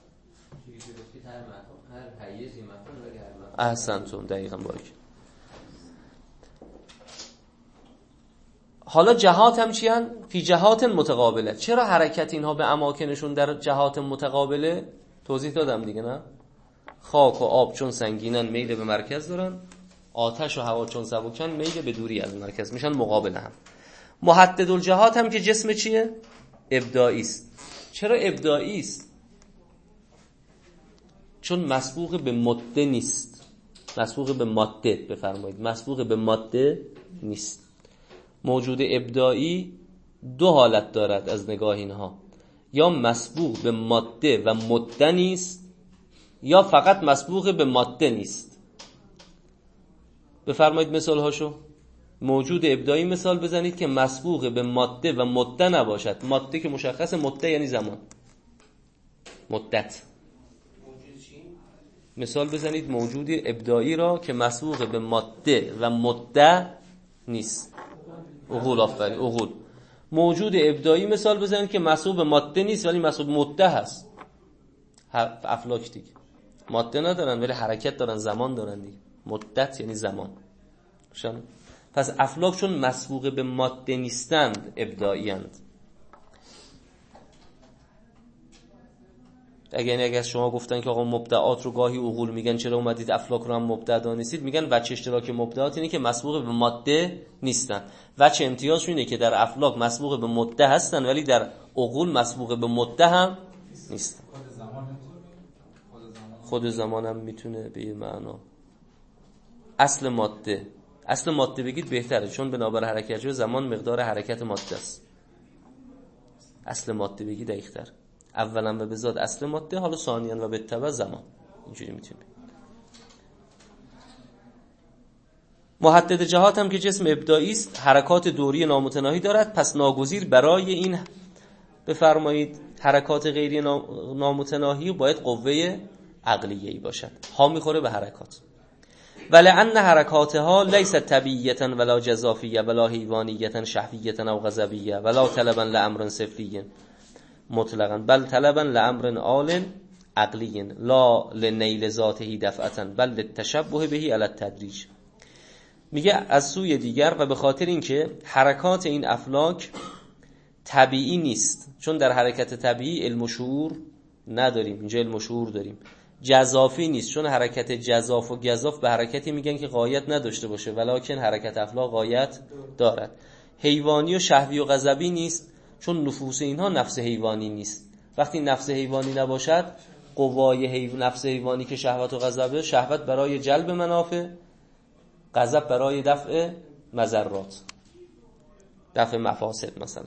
احسنتون، دقیقاً باید. حالا جهات هم چی هن؟ فی جهات متقابله. چرا حرکت اینها به اماکنشون در جهات متقابله؟ توضیح دادم دیگه نه؟ خاک و آب چون سنگینن میل به مرکز دارن، آتش و هوا چون سبکن میل به دوری از مرکز، میشن مقابل هم. محدد الجهات هم که جسم چیه؟ ابداعی است. چرا ابداعی است؟ چون مسبوق به ماده نیست. مسبوق به ماده بفرمایید، مسبوق به ماده نیست. موجود ابداعی دو حالت دارد از نگاه اینها، یا مسبوق به ماده و ماده نیست، یا فقط مسبوق به ماده نیست. بفرمایید مثال هاشو. موجود ابداعی مثال بزنید که مسبوق به ماده و ماده نباشد. ماده که مشخص، ماده یعنی زمان، مدت. مثال بزنید موجود ابداعی را که مسبوق به ماده و ماده نیست. عقول، آفرین، عقول. موجود ابداعی مثال بزنید که مسبوق به ماده نیست ولی مسبوق به ماده هست. افلاک دیگه ماده ندارن ولی حرکت دارن، زمان دارن دیگه. مدت یعنی زمان. پس افلاک چون مسبوق به ماده نیستند ابداعی اند. اگر شما گفتن که آقا مبدعات رو گاهی عقول میگن چرا اومدید افلاک رو هم مبدع دانستید، میگن وجه اشتراک مبدعات اینه که مسبوق به ماده نیستن. وجه امتیازش اینه که در افلاک مسبوق به ماده هستن ولی در عقول مسبوق به ماده هم نیستن. خود زمان هم میتونه به این معنا. اصل ماده بگید بهتره، چون بنابر حرکت زمان مقدار حرکت ماده است. اصل ماده بگید دقیق‌تر. اولا و بذات اصل ماده، حالا ثانیاً و بالتبع زمان. اینجوری میتونیم بگیم. محدد جهات هم که جسم ابداعی است، حرکات دوری نامتناهی دارد، پس ناگزیر برای این بفرمایید حرکات غیری نامتناهی باید قوه عقلیه‌ای باشد. ها میخوره به حرکات. ولأن حرکاتها لیست طبیعیة ولا جزافیة ولا حیوانیة شهویة او غضبیة ولا طلبا لامر سفلی مطلقاً بل طلبا لامر آل عقلی لا لنیل ذاته دفعة بل للتشبه به علی التدریج. میگه از سوی دیگر و به خاطر اینکه حرکات این افلاک طبیعی نیست، چون در حرکت طبیعی علم و شعور نداریم، اینجا علم و شعور داریم. جزافی نیست، چون حرکت جزاف و گزاف به حرکتی میگن که غایت نداشته باشه، ولکن حرکت افلاک غایت دارد. حیوانی و شهوی و غضبی نیست، چون نفوس اینها نفس حیوانی نیست. وقتی نفس حیوانی نباشد، قوای نفس حیوانی که شهوت و غضبه، شهوت برای جلب منافع، غضب برای دفع مضرات، دفع مفاسد مثلا.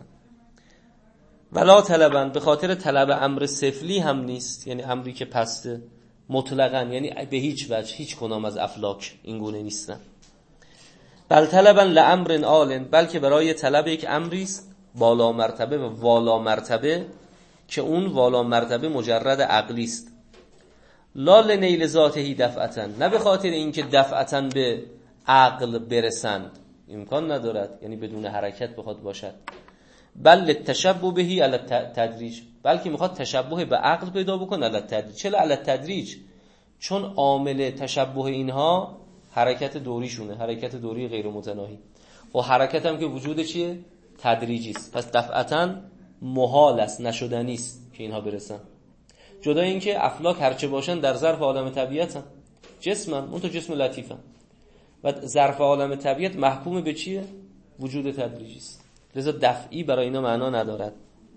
ولا طلبا به خاطر طلب امر سفلی هم نیست، یعنی امری که پسته مطلقاً، یعنی به هیچ وجه هیچ کنام از افلاک این گونه نیستن. بل طلبا لامر آل، بلکه برای طلب یک امری است بالا مرتبه و والا مرتبه، که اون والا مرتبه مجرد عقلی است. لا لنیل ذاته دفعتن، نه به خاطر اینکه دفعتن به عقل برسند، امکان ندارد، یعنی بدون حرکت بخواد باشد. بل للتشبه به علی التدریج، بلکه میخواد تشبه به عقل پیدا بکنه علی التدریج. چرا علی التدریج؟ چون عامل تشبه اینها حرکت دوریشونه، حرکت دوری غیر متناهی. و حرکت هم که وجود چیه؟ تدریجی است. پس دفعتاً محال است، نشدنی است که اینها برسن. جدا اینکه افلاک هرچه باشن در ظرف عالم طبیعتن، جسمن، اون تو جسم لطیفن، و ظرف عالم طبیعت محکوم به چیه؟ وجود تدریجی است. لذا دفعی برای اینا معنا ندارد.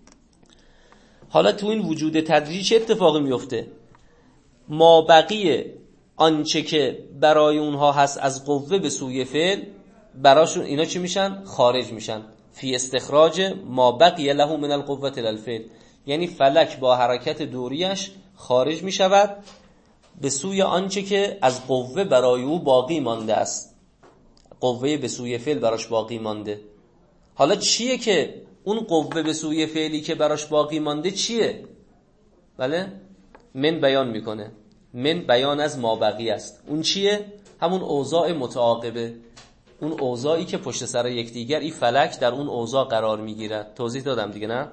حالا تو این وجود تدریجی چه اتفاقی میفته؟ ما بقیه آنچه که برای اونها هست از قوه به سوی فعل، براشون اینا چی میشن؟ خارج میشن. فی استخراج ما بقیه له من القوه للفعل، یعنی فلک با حرکت دوریش خارج میشود به سوی آنچه که از قوه برای او باقی مانده است. قوه به سوی فعل براش باقی مانده. حالا چیه که اون قوه به سوی فعلی که براش باقی مانده چیه؟ بله؟ من بیان میکنه. من بیان از ما بقی است. اون چیه؟ همون اوضاع متعاقبه، اون اوضاعی که پشت سر یکدیگر این فلک در اون اوضاع قرار میگیرد. توضیح دادم دیگه نه؟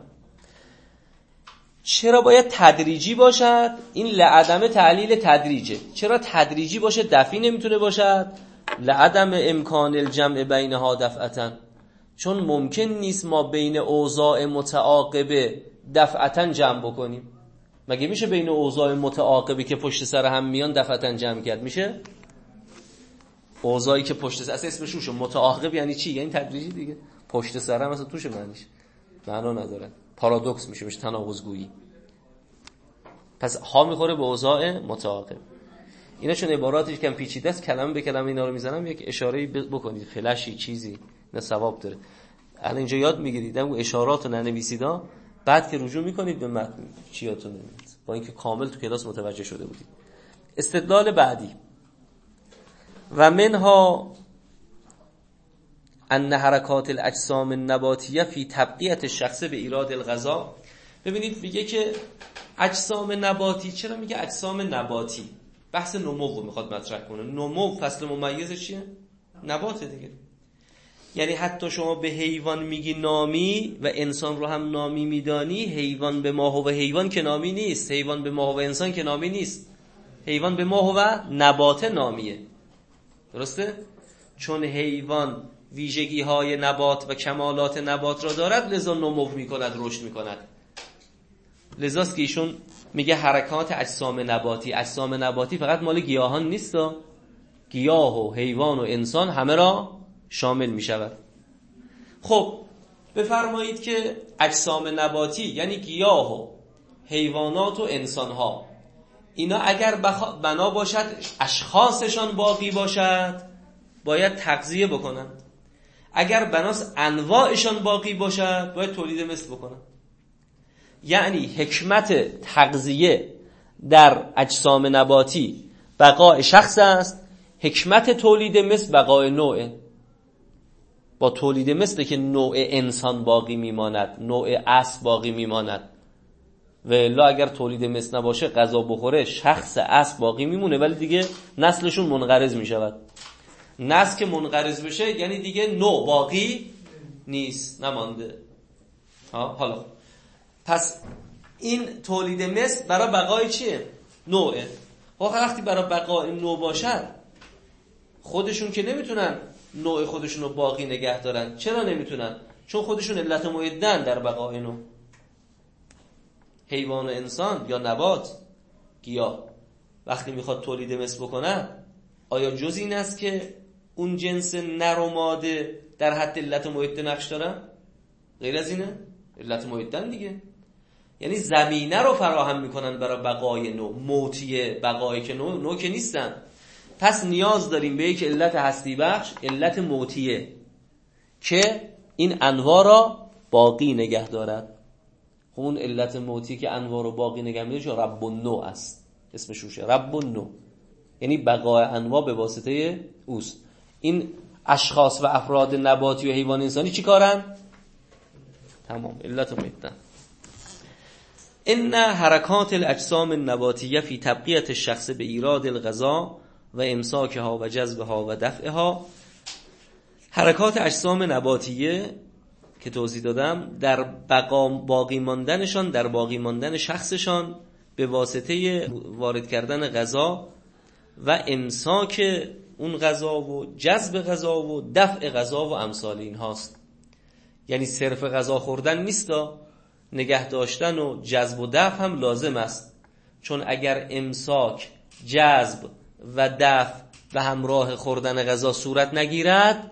چرا باید تدریجی باشد؟ این لعدم تعلیل تدریجه. چرا تدریجی باشه دفعی نمیتونه باشد؟ لعدم امکان الجمع بینها دفعتن، چون ممکن نیست ما بین اوضاع متعاقبه دفعتن جمع بکنیم. مگه میشه بین اوضاع متعاقبه که پشت سر هم میان دفعتن جمع کرد؟ میشه؟ اوضاعی که پشت سر، اصلا اسمش روشه متعاقب یعنی چی؟ یعنی تدریجی دیگه. پشت سر هم اصلا توش معنیش معنا نداره، پارادوکس میشه، میشه تناقض‌گویی. پس ها میخوره به اوضاع متعاقب. اینا چون عباراتش کم پیچیده است، کلمه به کلمه اینا رو میزنم، یک اشاره‌ای بکنید، فلشی چیزی، نه ثواب داره. الان اینجا یاد میگیرید اون اشارات رو ننویسیدا، بعد که رجوع میکنید به متن چیاتون نمیاد، با اینکه کامل تو کلاس متوجه شده بودید. استدلال بعدی و منها ان حرکات الاجسام النباتیه فی تبقیت الشخص به ایراد الغذا. ببینید میگه که اجسام نباتی، چرا میگه اجسام نباتی؟ بحث نمو رو میخواد مطرح کنه. نمو فصل ممیز چیه؟ نباته دیگه. یعنی حتی شما به حیوان میگی نامی و انسان رو هم نامی میدانی، حیوان به ما هو حیوان که نامی نیست، حیوان به ما هو انسان که نامی نیست، حیوان به ما هو نبات نامیه. درسته؟ چون حیوان ویژگی های نبات و کمالات نبات را دارد لذا نمو میکند، رشد میکند. لذاست که ایشون میگه حرکات اجسام نباتی. اجسام نباتی فقط مال گیاهان نیست، گیاه و حیوان و انسان همه را شامل میشود. خب بفرمایید که اجسام نباتی یعنی گیاه و حیوانات و انسانها، اینا اگر بنا باشد اشخاصشان باقی باشد باید تغذیه بکنن، اگر بناس انواعشان باقی باشد باید تولید مثل بکنن. یعنی حکمت تغذیه در اجسام نباتی بقای شخص است، حکمت تولید مثل بقای نوعه. با تولید مثل که نوع انسان باقی میماند، نوع اصل باقی میماند. و الا اگر تولید مثل نباشه غذا بخوره شخص اصل باقی میمونه ولی دیگه نسلشون منقرض میشود. نسل که منقرض بشه یعنی دیگه نوع باقی نیست، نمانده. حالا پس این تولید مثل برای بقای چیه؟ نوعه. وقتی برای بقای نوع باشد خودشون که نمیتونن نوع خودشون رو باقی نگه دارن. چرا نمیتونن؟ چون خودشون علت معدن در بقای نوع. حیوان و انسان یا نبات، گیاه وقتی میخواد تولید مثل بکنه آیا جز این است که اون جنس نر و ماده در حد علت معده نقش دارن؟ غیر از اینه؟ علت معدن دیگه. یعنی زمینه رو فراهم میکنن برای بقای نوع. موتیه بقایی که نوع که نیستن. پس نیاز داریم به یک علت هستی بخش، علت موتیه که این انواع را باقی نگه دارد. اون علت موتی که انواع رو باقی نگه می‌داره رب النوع است، اسمش روشه، رب النوع، یعنی بقای انواع به واسطه اوست. این اشخاص و افراد نباتی و حیوان انسانی چی کارن؟ تمام علت میدن. ان حرکات الاجسام النباتیه فی تبقیه الشخص به ایراد الغذا و امساکها و جذبها و دفعها. حرکات اجسام نباتیه که توضیح دادم در باقی ماندنشان، در باقی ماندن شخصشان به واسطه وارد کردن غذا و امساک اون غذا و جذب غذا و دفع غذا و امثال این هاست. یعنی صرف غذا خوردن نیستا، نگه داشتن و جذب و دفع هم لازم است. چون اگر امساک، جذب و دفع به همراه خوردن غذا صورت نگیرد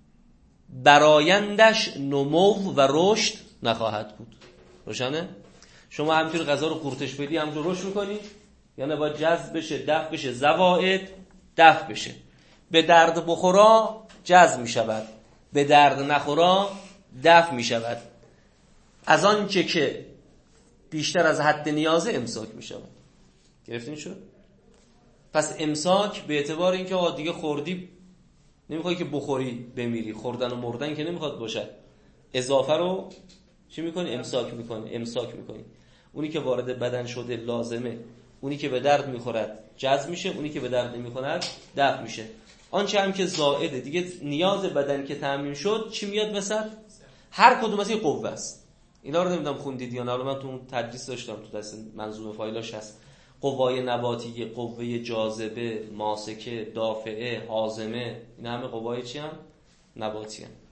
برایندش نمو و رشد نخواهد بود. روشنه؟ شما همینطور غذا رو قورتش بدی همونجور رشد میکنی؟ یعنی باید جذب بشه، دفع بشه، زوائد دفع بشه. به درد بخورا جذب میشود، به درد نخورا دفع میشود. از آن که بیشتر از حد نیازه امساک میشود. گرفتین شد؟ پس امساک به اعتبار اینکه دیگه خوردی نمیخوای که بخوری بمیری، خوردن و مردن که نمیخواد باشه، اضافه رو چی میکنی؟ امساک میکنی. اونی که وارد بدن شده لازمه، اونی که به درد میخورد جذب میشه، اونی که به درد نمیخورد دفع میشه. آنچه هم که زائده دیگه نیاز بدن که تامین شد چی میاد وسط؟ هر کدوم از این قوه است. اینا رو نمیدونم خوندید یا نه، من تو اون تدریس داشتم، تو دست منظومه فایلاش هست. قوای نباتی، قوه جاذبه، ماسکه، دافعه، هاضمه، این همه قوای چی هم؟ نباتی هم.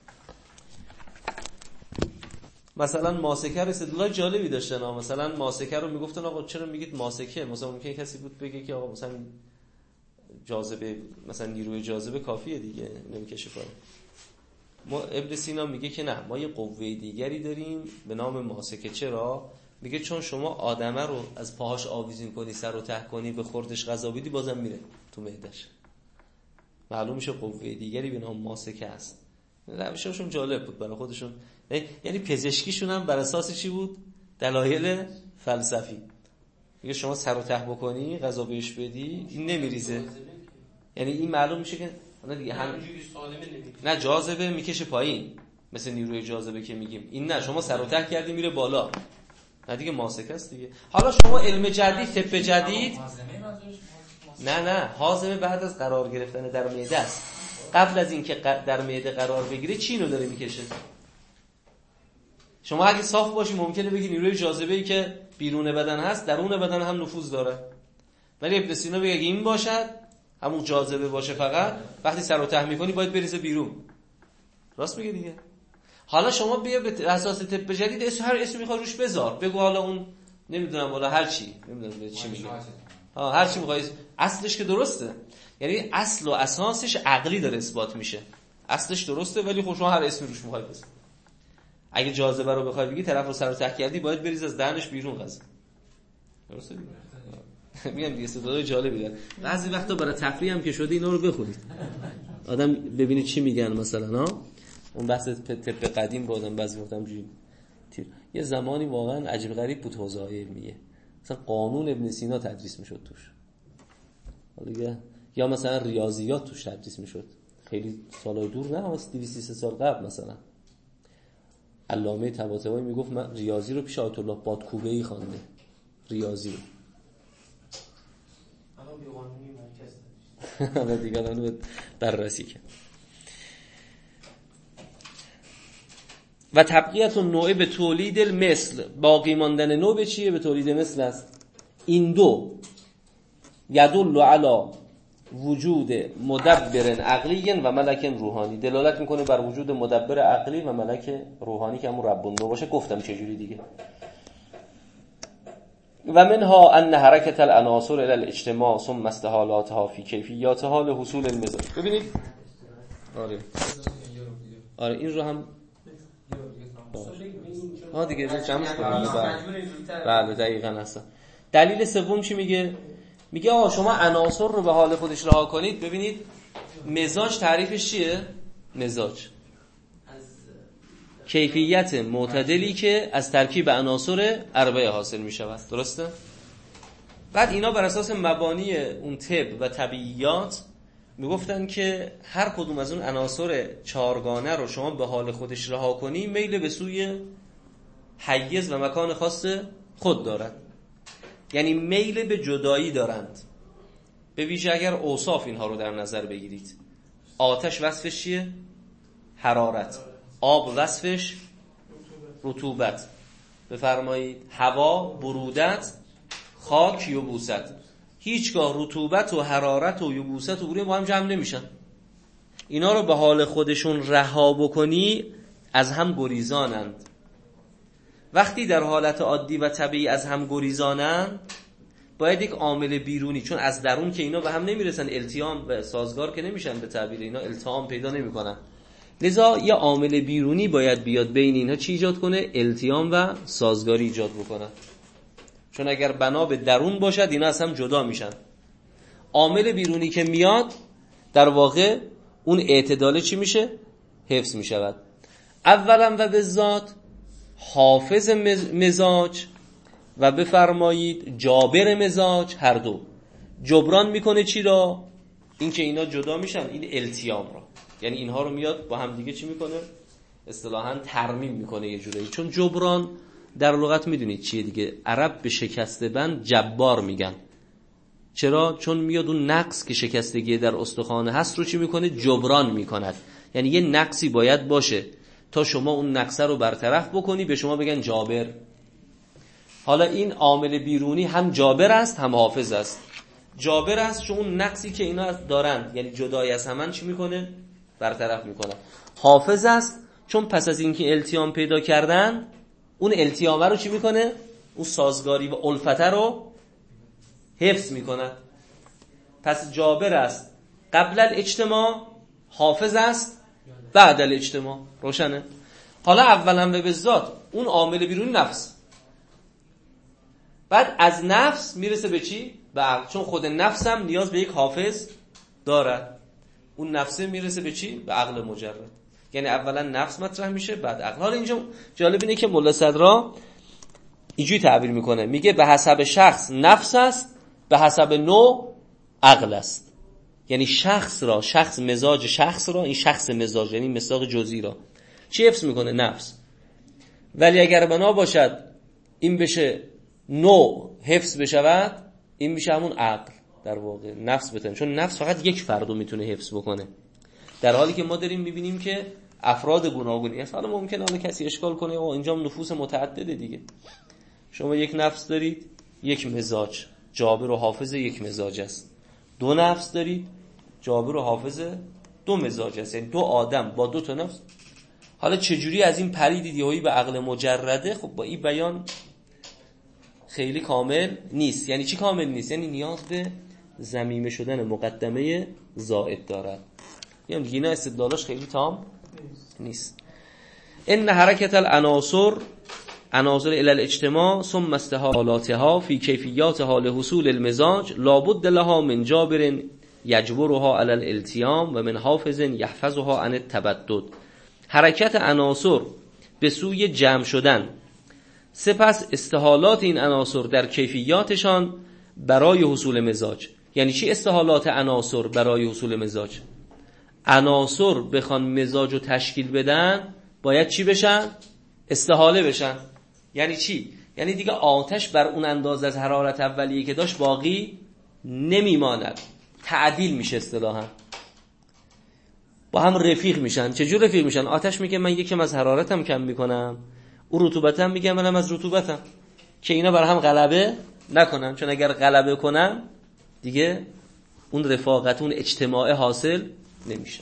مثلا ماسکه رو استدلال جالبی داشتن. مثلا ماسکه رو میگفتن آقا چرا میگید ماسکه؟ مثلا ممکنه کسی بود بگه که آقا مثلا جاذبه، مثلا نیروی جاذبه کافیه دیگه، نمیکشه پایین. ابن سینا میگه که نه، ما یه قوه دیگری داریم به نام ماسکه. چرا؟ میگه چون شما آدمه رو از پاهاش آویزون کنی، سر رو ته کنی، به خوردش غذا بدی، بازم میره تو معده‌اش. معلوم میشه قوه دیگری به نام ماسکه است. روششون جالب بود برای خودشون. یعنی پزشکیشون هم بر اساس چی بود؟ دلایل فلسفی. میگه شما سر رو ته بکنی، غذا بهش بدی، این نمیریزه. یعنی این معلوم میشه که دیگه نه جاذبه میکشه پایین، مثل نیروی جاذبه که میگیم. این نه، شما سر و ته کردی میره بالا، نه دیگه ماسکه است دیگه. حالا شما علم جدید، طب جدید، نه هاضمه بعد از قرار گرفتن در معده است. قبل از اینکه در معده قرار بگیره چی اینو داره میکشه؟ شما اگه صاف باشی ممکنه بگی نیروی جاذبه‌ای که بیرون بدن هست درون بدن هم نفوذ داره. ولی ابن سینا میگه این باشد همون جاذبه باشه فقط، وقتی سر و ته میکنی باید بریزه بیرون. راست میگه دیگه. حالا شما بیا به اساس طب جدید هر اسمی میخوای روش بذار، بگو حالا اون نمیدونم والا هر چی، نمیدونم چی میگه، هر چی میخوای، اصلش که درسته. یعنی اصل و اساسش عقلی داره اثبات میشه، اصلش درسته، ولی خب شما هر اسمی روش میخوای بذار. اگه جاذبه رو بخوای بگی طرف رو سر و ته کردی، باید بریز از دهنش بیرون قضیه. درسته دیگه. میگم دیگه استدلال جالبی داره. بعضی وقتا برای تفریح هم که شده اینا رو بخونید، آدم ببینید چی میگن. مثلا اون بحث طب قدیم رو آدم بعضی وقتا همجوری یه زمانی واقعا عجیب غریب بود حوزه علمیه، مثلا قانون ابن سینا تدریس میشد توش، حالا یا مثلا ریاضیات توش تدریس میشد، خیلی سالای دور نه، 200 سال قبل. مثلا علامه طباطبایی میگفت من ریاضی رو پیش آیت الله بادکوبه‌ای خوانده، ریاضی رو الان بی‌قانونی مرکز حالا دیگه الان بررسی کرد. و تبقیت النوع به تولید المثل، باقی ماندن نوع به چیه؟ به تولید مثل است. این دو یدل علی وجود مدبر عقلی و ملک روحانی، دلالت میکنه بر وجود مدبر عقلی و ملک روحانی که همون رب النوع باشه. گفتم چجوری دیگه. و منها ان حرکت العناصر الى الاجتماع ثم استحالاتها فی کیفیات حال حصول المزاج. ببینید آره این رو هم دیگه جمعش کنیم. بله دقیقاً هست. دلیل سوم چی میگه؟ میگه شما عناصر رو به حال خودش رها کنید. ببینید مزاج تعریفش چیه؟ مزاج کیفیت معتدلی که از ترکیب عناصر اربعه حاصل میشود. درسته؟ بعد اینا بر اساس مبانی اون طب و طبیعیات میگفتن که هر کدوم از اون عناصر چهارگانه رو شما به حال خودش رها کنی، میل به سوی حیز و مکان خاص خود دارند، یعنی میل به جدایی دارند. به ویژه اگر اوصاف اینها رو در نظر بگیرید. آتش وصفش چیه؟ حرارت. آب وصفش رطوبت. بفرمایید هوا برودت، خاک یبوست. هیچگاه رطوبت و حرارت و یبوست و برودت با هم جمع نمیشن. اینا رو به حال خودشون رها بکنی از هم گریزانند. وقتی در حالت عادی و طبیعی از هم گریزانند، باید یک عامل بیرونی، چون از درون که اینا به هم نمیرسن، التیام و سازگار که نمیشن، به تعبیر اینا التهام پیدا نمیکنن، لذا یه عامل بیرونی باید بیاد بین اینها چی ایجاد کنه؟ التیام و سازگاری ایجاد بکنه. چون اگر بنا به درون باشد اینا از هم جدا میشن. عامل بیرونی که میاد در واقع اون اعتدال چی میشه؟ حفظ میشود. اولا و به ذات حافظ مزاج و بفرمایید جابر مزاج، هر دو جبران میکنه چی را؟ این که اینا جدا میشن، این التیام را، یعنی اینها رو میاد با هم دیگه چی میکنه؟ اصطلاحاً ترمیم میکنه یه جوری. چون جبران در لغت میدونید چیه دیگه؟ عرب به شکسته بند جبار میگن. چرا؟ چون میاد اون نقص که شکستگی در استخوان هست رو چی میکنه؟ جبران میکند. یعنی یه نقصی باید باشه تا شما اون نقص رو برطرف بکنی، به شما بگن جابر. حالا این عامل بیرونی هم جابر است هم حافظ است. جابر است چون اون نقصی که اینا دارن، یعنی جدای از همن چی میکنه؟ برطرف میکنه. حافظ است چون پس از اینکه التیام پیدا کردن، اون التیامه رو چی میکنه؟ اون سازگاری و الفته رو حفظ میکنه. پس جابر است قبل الاجتماع، حافظ است بعد الاجتماع. روشنه؟ حالا اولا و به ذات اون عامل بیرونی نفس، بعد از نفس میرسه به چی؟ به عقل. چون خود نفس هم نیاز به یک حافظ دارد. اون نفسه میرسه به چی؟ به عقل مجرد. یعنی اولا نفس مطرح میشه بعد عقل. حالا اینجا جالب اینه که ملا صدرا اینجوری تعبیر میکنه، میگه به حسب شخص نفس است، به حسب نوع عقل است. یعنی شخص را، شخص مزاج شخص را، این شخص مزاج یعنی مصداق جزئی را چی حفظ میکنه؟ نفس. ولی اگر بنا باشد این بشه نوع حفظ بشود، این میشه همون عقل در واقع. نفس بتونه، چون نفس فقط یک فردو میتونه حفظ بکنه، در حالی که ما داریم میبینیم که افراد گوناگونی هست. حالا ممکنه کسی اشکال کنه اینجا نفوس متعدده دیگه. شما یک نفس دارید، یک مزاج، جابر و حافظ یک مزاج است. دو نفس دارید، جابر و حافظ دو مزاج هست، یعنی دو آدم با دو تا نفس. حالا چجوری از این پریدید یهویی به عقل مجرده؟ خب با این بیان خیلی کامل نیست. یعنی چی کامل نیست؟ یعنی نیاز به ضمیمه شدن مقدمه زائد دارد. یعنی دیگه اینا استدلالاش خیلی تام نیست. ان حرکت العناصر عناصر الی الاجتماع ثم استحالاتها فی کیفیات حال حصول المزاج لابد لها من جابر یجبرها علی الالتیام و من حافظ یحفظها عن التبدد. حرکت عناصر به سوی جمع شدن، سپس استحالات این عناصر در کیفیاتشان برای حصول مزاج. یعنی چی استحالات عناصر برای حصول مزاج؟ عناصر بخوان مزاج رو تشکیل بدن باید چی بشن؟ استحاله بشن. یعنی چی؟ یعنی دیگه آتش بر اون اندازه از حرارت اولیه که داشت باقی نمیماند، تعدیل میشه اصطلاحاً، با هم رفیق میشن. چجور رفیق میشن؟ آتش میگه من یکم از حرارتم کم میکنم، او رطوبتم میگه منم از رطوبتم، که اینا بر هم غلبه نکنن. چون اگر غلبه کنن دیگه اون رفاقت، اون اجتماع حاصل نمیشه.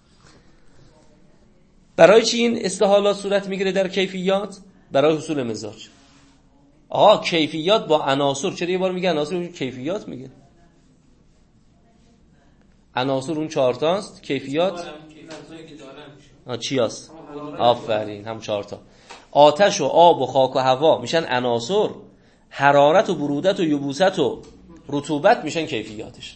برای چی این استحالات صورت میگیره در کیفیات؟ برای حصول مزاج. آقا کیفیات با عناصر، چرا یه بار میگه عناصر، کیفیات میگه عناصر اون 4 تاست، کیفیات چی هست؟ آفرین، هم 4 تا. آتش و آب و خاک و هوا میشن عناصر، حرارت و برودت و یبوست و رطوبت میشن کیفیاتش.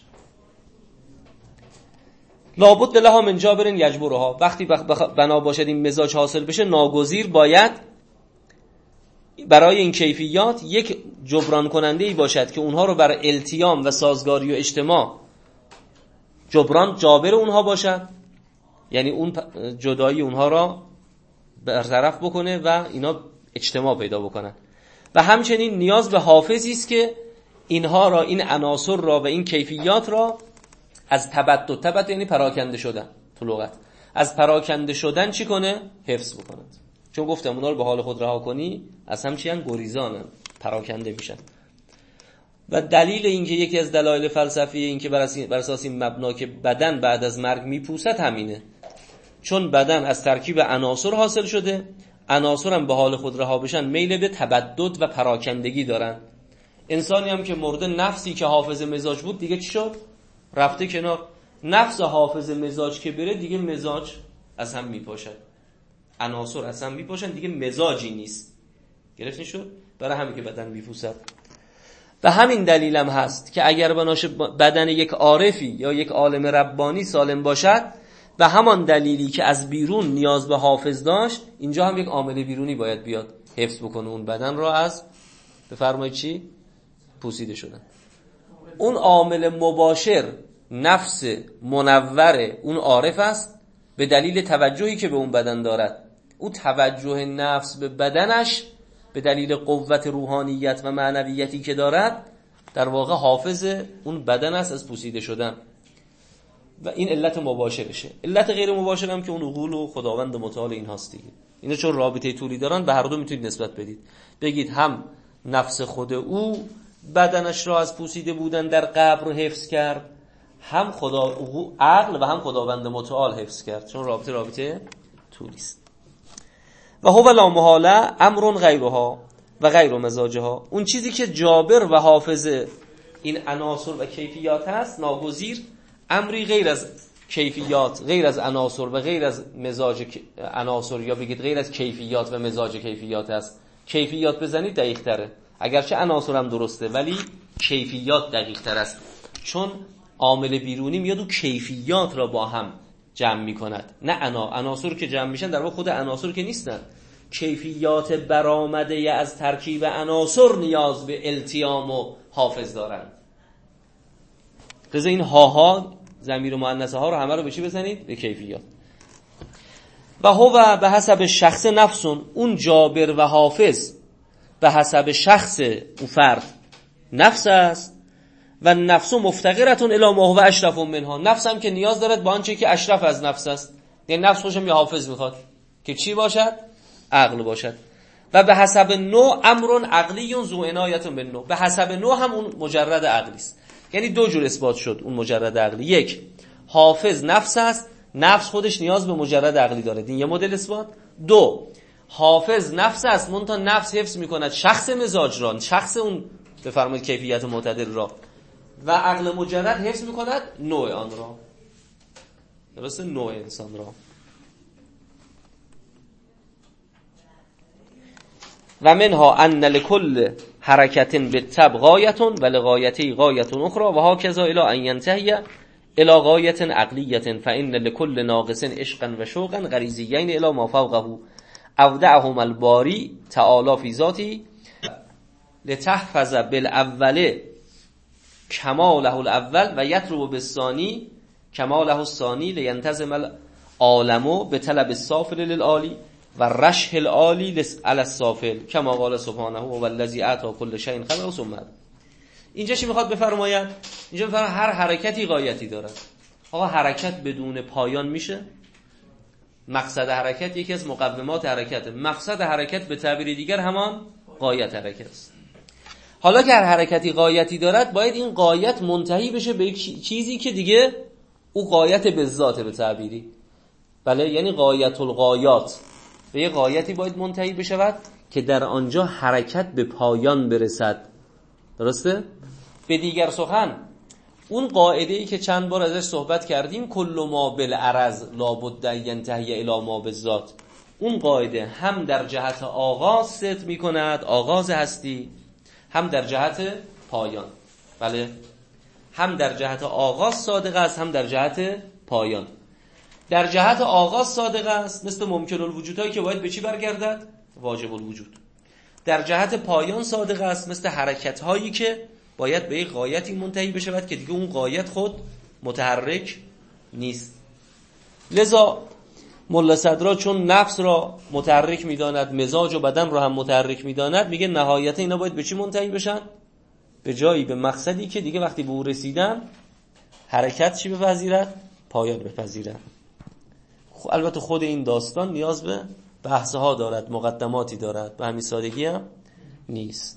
لابد لها من جابر یجبرها، وقتی بنا باشد این مزاج حاصل بشه ناگزیر باید برای این کیفیات یک جبران کننده ای باشد که اونها رو بر التیام و سازگاری و اجتماع جابر اونها باشد، یعنی اون جدایی اونها را برطرف بکنه و اینا اجتماع پیدا بکنن. و همچنین نیاز به حافظی است که اینها را، این عناصر را و این کیفیات را از تبدد یعنی پراکنده شدن، تو لغت از پراکنده شدن چی کنه؟ حفظ بکند. چون گفتم اونا رو به حال خود رها کنی از هم چی هن؟ گریزانن، پراکنده میشن. و دلیل اینکه یکی از دلایل فلسفی این که بر اساس این مبنا که بدن بعد از مرگ میپوسد همینه. چون بدن از ترکیب عناصر حاصل شده، عناصر هم به حال خود رها بشن میل به تبدد و پراکندگی دارن. انسانی هم که مرده، نفسی که حافظ مزاج بود دیگه چی شد؟ رفته کنار. نفس حافظ مزاج که بره دیگه مزاج از هم میپاشد، عناصر از هم میپاشن، دیگه مزاجی نیست. گرفتین شد؟ برای همین که بدن میپوسد. و همین دلیلم هست که اگر بناشه بدن یک عارفی یا یک عالم ربانی سالم باشد، و همان دلیلی که از بیرون نیاز به حافظ داشت، اینجا هم یک عامل بیرونی باید بیاد حفظ بکنه اون بدن را از، بفرمایید چی؟ پوسیده شدن. اون عامل مباشر نفس منور اون عارف است، به دلیل توجهی که به اون بدن دارد. اون توجه نفس به بدنش به دلیل قوت روحانیت و معنویتی که دارد در واقع حافظ اون بدن است از پوسیده شدن. و این علت مباشرشه. علت غیر مباشر هم که اون عقول و خداوند متعال این هاست دیگه. اینا چون رابطه طولی دارن به هر دو میتونید نسبت بدید. بگید هم نفس خود او بدنش را از پوسیده بودن در قبر حفظ کرد، هم عقل و هم خداوند متعال حفظ کرد، چون رابطه طولی است. و هو لا محاله امر غیرها و غیر مزاجها. اون چیزی که جابر و حافظ این عناصر و کیفیات هست، ناگزیر امری غیر از کیفیات، غیر از عناصر و غیر از مزاج عناصر، یا بگید غیر از کیفیات و مزاج کیفیات هست. کیفیات بزنید دقیق تره، اگرچه عناصر هم درسته ولی کیفیات دقیق تر است، چون عامل بیرونی میاد و کیفیات را با هم جمع میکند. نه عناصر که جمع میشن در واقع خود عناصر که نیستن، کیفیات برآمده از ترکیب عناصر نیاز به التیام و حافظ دارند. لذا این هاها ضمیر مؤنثه ها رو همه رو به چی بزنید؟ به کیفیات. و هو به حسب شخص نفسون، اون جابر و حافظ به حسب شخص اون فرد نفس است. و نفس مفتقرتون الی ما هو اشرف منها، نفس هم که نیاز دارد با آنچه که اشرف از نفس است. یعنی نفس خوشم یه حافظ میخواد که چی باشد؟ عقل باشد. و به حسب نوع امر عقلی ذو عنایت بالنوع، به حسب نوع هم اون مجرد عقلی است. یعنی دو جور اثبات شد اون مجرد عقلی. یک، حافظ نفس است، نفس خودش نیاز به مجرد عقلی داره، این یه مدل اثبات. دو، حافظ نفس است منتها نفس حفظ میکند شخص مزاج را، شخص اون بفرمایید کیفیت معتدل را، و عقل مجرد حفظ میکند نوع آن را، درسته، نوع انسان را. و منها ان لكل حرکت بالطبع غایة و لغایته غایة اخرى و هكذا الی ان ینتهی الی غایة عقلیة فان لكل ناقص عشقا و شوقا غریزیین الی ما فوقه اودعهما الباری تعالی فی ذاته لتحفظ بالاول کماله الاول و یطلب بالثانی کماله الثانی لینتظم العالم بطلب السافل للعالی و رشح العالی علی السافل کما قال سبحانه و الذی اعطى كل شیء خلقه ثم. اینجا چی میخواد بفرماید؟ اینجا میفرماید هر حرکتی غایتی دارد. آقا حرکت بدون پایان میشه؟ مقصد حرکت یکی از مقومات حرکته. مقصد حرکت به تعبیر دیگر همان غایت حرکت است. حالا که هر حرکتی غایتی دارد باید این غایت منتهی بشه به چیزی که دیگه او غایت به ذات به تعبیری، بله، یعنی غایت الغایات، به یه غایتی باید منتهی بشود که در آنجا حرکت به پایان برسد. درسته؟ به دیگر سخن اون قاعده‌ای که چند بار ازش صحبت کردیم کل ما بالعرض لابد ان ینتهی الی ما بالذات، اون قاعده هم در جهت آغاز صدق می‌کند، آغاز هستی، هم در جهت پایان، بله، هم در جهت آغاز صادق است، هم در جهت پایان. در جهت آغاز صادق است مثل ممکن الوجودایی که باید به چی برگردد؟ واجب الوجود. در جهت پایان صادق است مثل حرکت هایی که باید به یک غایتی منتهی بشود که دیگه اون غایت خود متحرک نیست. لذا ملا صدرا چون نفس را متحرک میداند، مزاج و بدن را هم متحرک میداند، میگه نهایت اینا باید به چی منتهی بشن؟ به جایی، به مقصدی که دیگه وقتی به او رسیدن حرکت چی بپذیرد؟ پایان بپذیرد. البته خود این داستان نیاز به بحث‌ها دارد، مقدماتی دارد، به همین سادگی هم نیست.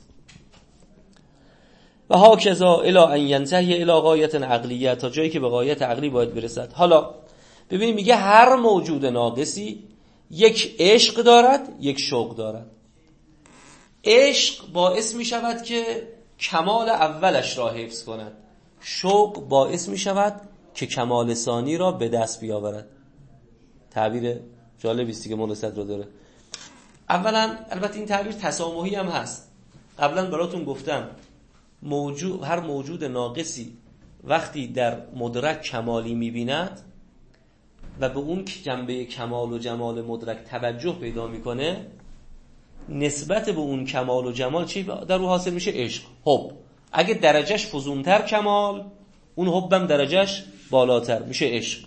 و هاکذا الی ان ینتهی الی غایة عقلیه، تا جایی که به غایت عقلی باید برسد. حالا ببینید میگه هر موجود ناقصی یک عشق دارد، یک شوق دارد. عشق باعث می شود که کمال اولش را حفظ کند، شوق باعث می شود که کمال ثانی را به دست بیاورد. تعبیر جالبی است که مولا صدرا داره. اولا البته این تعبیر تسامحی هم هست. قبلا براتون گفتم هر موجود ناقصی وقتی در مدرک کمالی می‌بیند و به اون جنبه کمال و جمال مدرک توجه پیدا میکنه، نسبت به اون کمال و جمال چی در او حاصل میشه؟ عشق، حب. اگه درجهش فزونتر کمال، اون حبم درجهش بالاتر میشه عشق.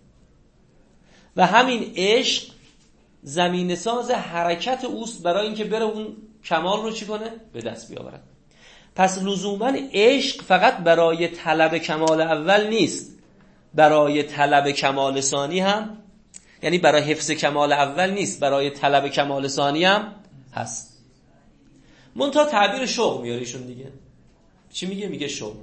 و همین عشق زمینه ساز حرکت اوست برای اینکه بره اون کمال رو چی کنه؟ به دست بیاورد. پس لزوما عشق فقط برای طلب کمال اول نیست، برای طلب کمال ثانی هم، یعنی برای حفظ کمال اول نیست، برای طلب کمال ثانی هم هست. منتها تعبیر شوق میاره ایشون دیگه. چی میگه؟ میگه شوق.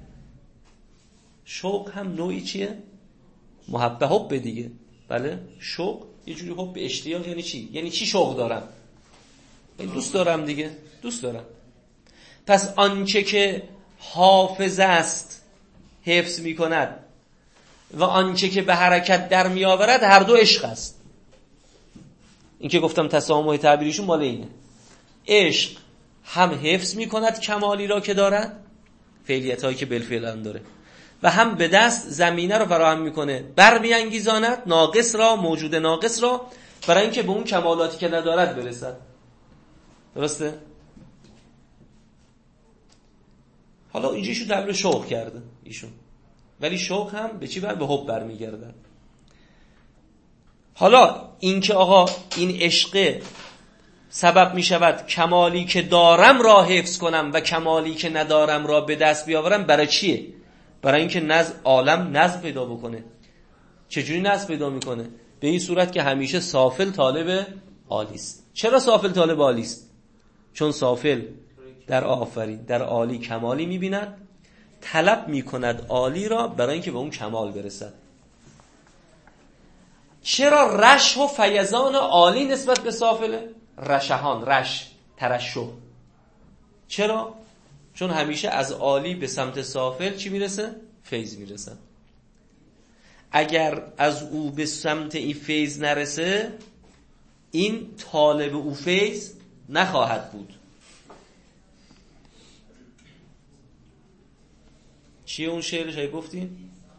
شوق هم نوعی چیه؟ محبه، حب دیگه. بله، شوق یه جوری حب، اشتیاق. یعنی چی؟ یعنی چی شوق دارم؟ یعنی دوست دارم دیگه، دوست دارم. پس آنچه که حافظ است حفظ میکند و آنچه که به حرکت در میآورد هر دو عشق است. این که گفتم تسامح تعبیریشون مال اینه. عشق هم حفظ میکند کمالی را که دارد، فعلیت هایی که بالفعل داره، و هم به دست زمینه رو فراهم میکنه، برمیانگیزاند ناقص را، موجود ناقص را، برای اینکه به اون کمالاتی که ندارد برسد. درسته؟ حالا اینجا تعبیر شوق کرده ایشون، ولی شوق هم به چی به حب برمیگرده. حالا این که آقا این عشق سبب می شود کمالی که دارم را حفظ کنم و کمالی که ندارم را به دست بیاورم، برای چیه؟ برای اینکه عالم نظم پیدا بکنه. چجوری نظم پیدا میکنه؟ به این صورت که همیشه سافل طالب عالی است. چرا سافل طالب عالی است؟ چون سافل در آفرین، در عالی کمالی میبیند، طلب میکند عالی را برای اینکه به اون کمال برسد. چرا رشح و فیضان عالی نسبت به سافله؟ رشحان، رش، ترشح. چرا؟ چون همیشه از عالی به سمت سافل چی میرسه؟ فیض میرسه. اگر از او به سمت این فیض نرسه، این طالب او فیض نخواهد بود. چیه اون شعرش های گفتین؟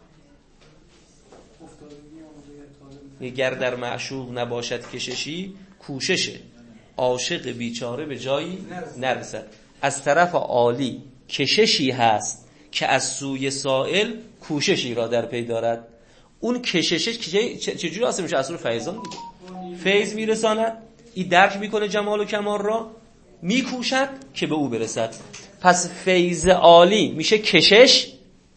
اگر در معشوق نباشد کششی، کوششه عاشق بیچاره به جایی نرسد. از طرف عالی کششی هست که از سوی سائل کوششی را در پی دارد. اون کششش چجوری حاصل میشه؟ اصلا فیضان دیگه، فیض میرساند، این درک میکنه جمال و کمال را، میکوشد که به او برسد. پس فیض عالی میشه کشش،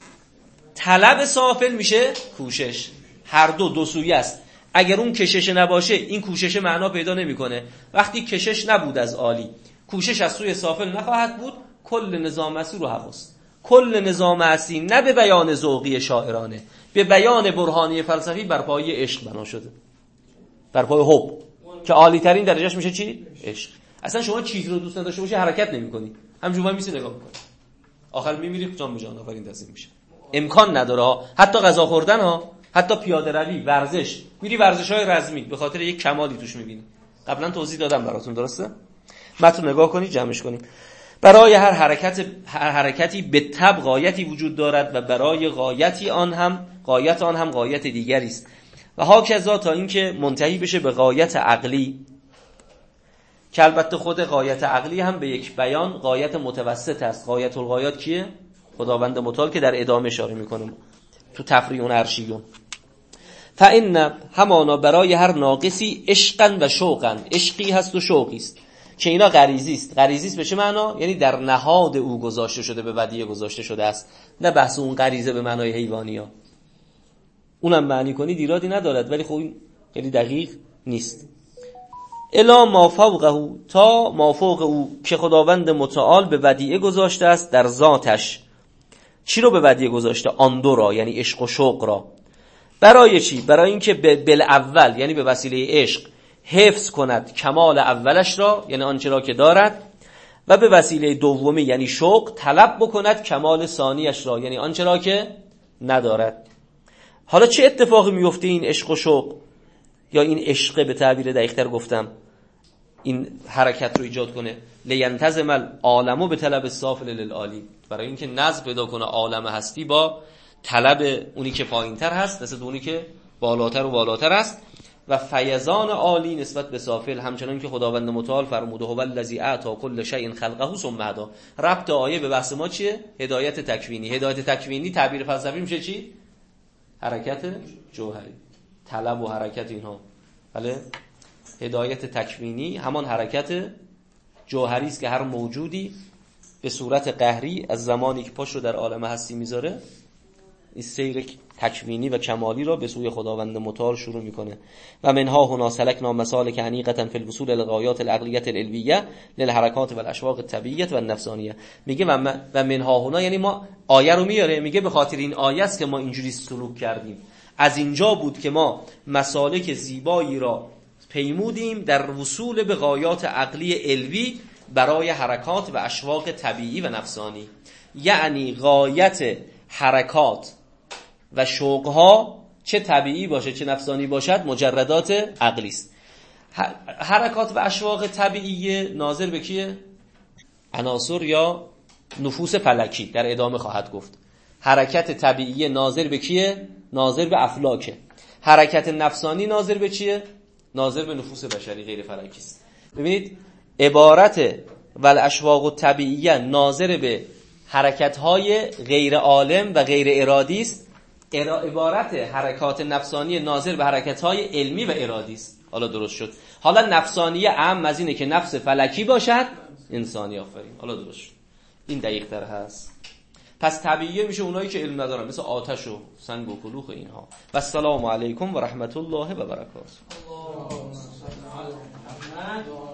طلب سافل میشه کوشش. هر دو سویه است. اگر اون کشش نباشه این کوشش معنا پیدا نمیکنه. وقتی کشش نبود از عالی، کوشش از سوی سافل نخواهد بود. کل نظام اصیل رو حواست، کل نظام اصیل نه به بیان ذوقی شاعرانه، به بیان برهانی فلسفی بر پایه عشق بنا شده، بر پایه حب، که عالی ترین درجهش میشه چی؟ عشق. اصلا شما چیز رو دوست نداشته باشی حرکت نمی‌کنی، همینجوری میسی نگاه می‌کنی، آخر میمیری جان به جان آفرین تزین میشه. امکان نداره ها، حتی غذا خوردن ها، حتی پیاده روی، ورزش، میری ورزش‌های رزمی به خاطر یک کمالی توش می‌بینی. قبلا توضیح دادم براتون، درسته؟ متن نگاه کنید، جمعش کنیم. برای هر حرکتی به تبع غایتی وجود دارد و برای غایت آن هم غایت دیگری است. و هاکذا تا اینکه منتهی بشه به غایت عقلی، که البته خود غایت عقلی هم به یک بیان غایت متوسط است. غایت الغایات کیه؟ خداوند متعال، که در ادامه اشاره میکنه تو تفریعون عرشیون. فإن همانا برای هر ناقصی عشقا و شوقا، عشقی هست و شوقی است که اینا غریزی است. غریزی است به چه معنا؟ یعنی در نهاد او گذاشته شده، به ودیعه گذاشته شده است، نه بحث اون غریزه به معنای حیوانی ها. اونم معنی کنید ایرادی ندارد، ولی خب این خیلی دقیق نیست. الا ما فوقه، تا ما فوق او که خداوند متعال به ودیعه گذاشته است در ذاتش. چی رو به ودیعه گذاشته؟ آن دو را، یعنی عشق و شوق را. برای چی؟ برای اینکه بالاول، یعنی به وسیله عشق حفظ کند کمال اولش را، یعنی آنچه را که دارد، و به وسیله دومی یعنی شوق طلب بکند کمال ثانیش را، یعنی آنچه را که ندارد. حالا چه اتفاقی میفته این عشق و شوق، یا این عشق به تعبیر دقیق‌تر گفتم این حرکت رو ایجاد کنه؟ لینتظم العالم به طلب السافل للعالی، برای اینکه نظم پیدا کنه عالم هستی با طلب اونی که پایین‌تر هست نسبت به اونی که بالاتر و بالاتر است. و فیضان عالی نسبت به سافل، همچنان که خداوند متعال فرموده هو الذی اعطی کل شیء خلقه ثم هدی. ربط آیه به بحث ما چیه؟ هدایت تکوینی. هدایت تکوینی تعبیر فلسفی میشه چی؟ حرکت جوهری، طلب و حرکت اینها. بله، هدایت تکوینی همان حرکت جوهری است که هر موجودی به صورت قهری از زمانی که پاش رو در عالم هستی میذاره، این سیر تکوینی و کمالی را به سوی خداوند متعال شروع میکنه. و منها هنا سلکنا مسالک انیقه فی الوصول للغایات العقلیه العلویه للحرکات و الاشواق الطبیعیه و النفسانیه. میگه و منها هنا، یعنی ما آیه رو میاره، میگه به خاطر این آیه است که ما اینجوری سلوک کردیم. از اینجا بود که ما مسالک زیبایی را پیمودیم در وصول به غایات عقلی علوی برای حرکات و اشواق طبیعی و نفسانی. یعنی غایت حرکات و شوقها چه طبیعی باشه چه نفسانی باشد مجردات عقلی است. حرکات و اشواق طبیعی ناظر به کیه؟ عناصر یا نفوس فلکی، در ادامه خواهد گفت. حرکت طبیعی ناظر به کیه؟ ناظر به افلاکه. حرکت نفسانی ناظر به چیه؟ ناظر به نفوس بشری غیر فلکی است. ببینید عبارت والاشواق الطبیعیه ناظر به حرکت‌های غیر عالم و غیر ارادی است. عبارت حرکات نفسانی ناظر به حرکت‌های علمی و ارادی است. حالا درست شد. حالا نفسانی اعم از اینه که نفس فلکی باشد، انسانی. آفرین، حالا درست شد. این دقیق‌تر هست. پس طبیعیه میشه اونایی که علم ندارن، مثل آتش و سنگ و کلوخ اینها. و السلام علیکم و رحمت الله و برکاته.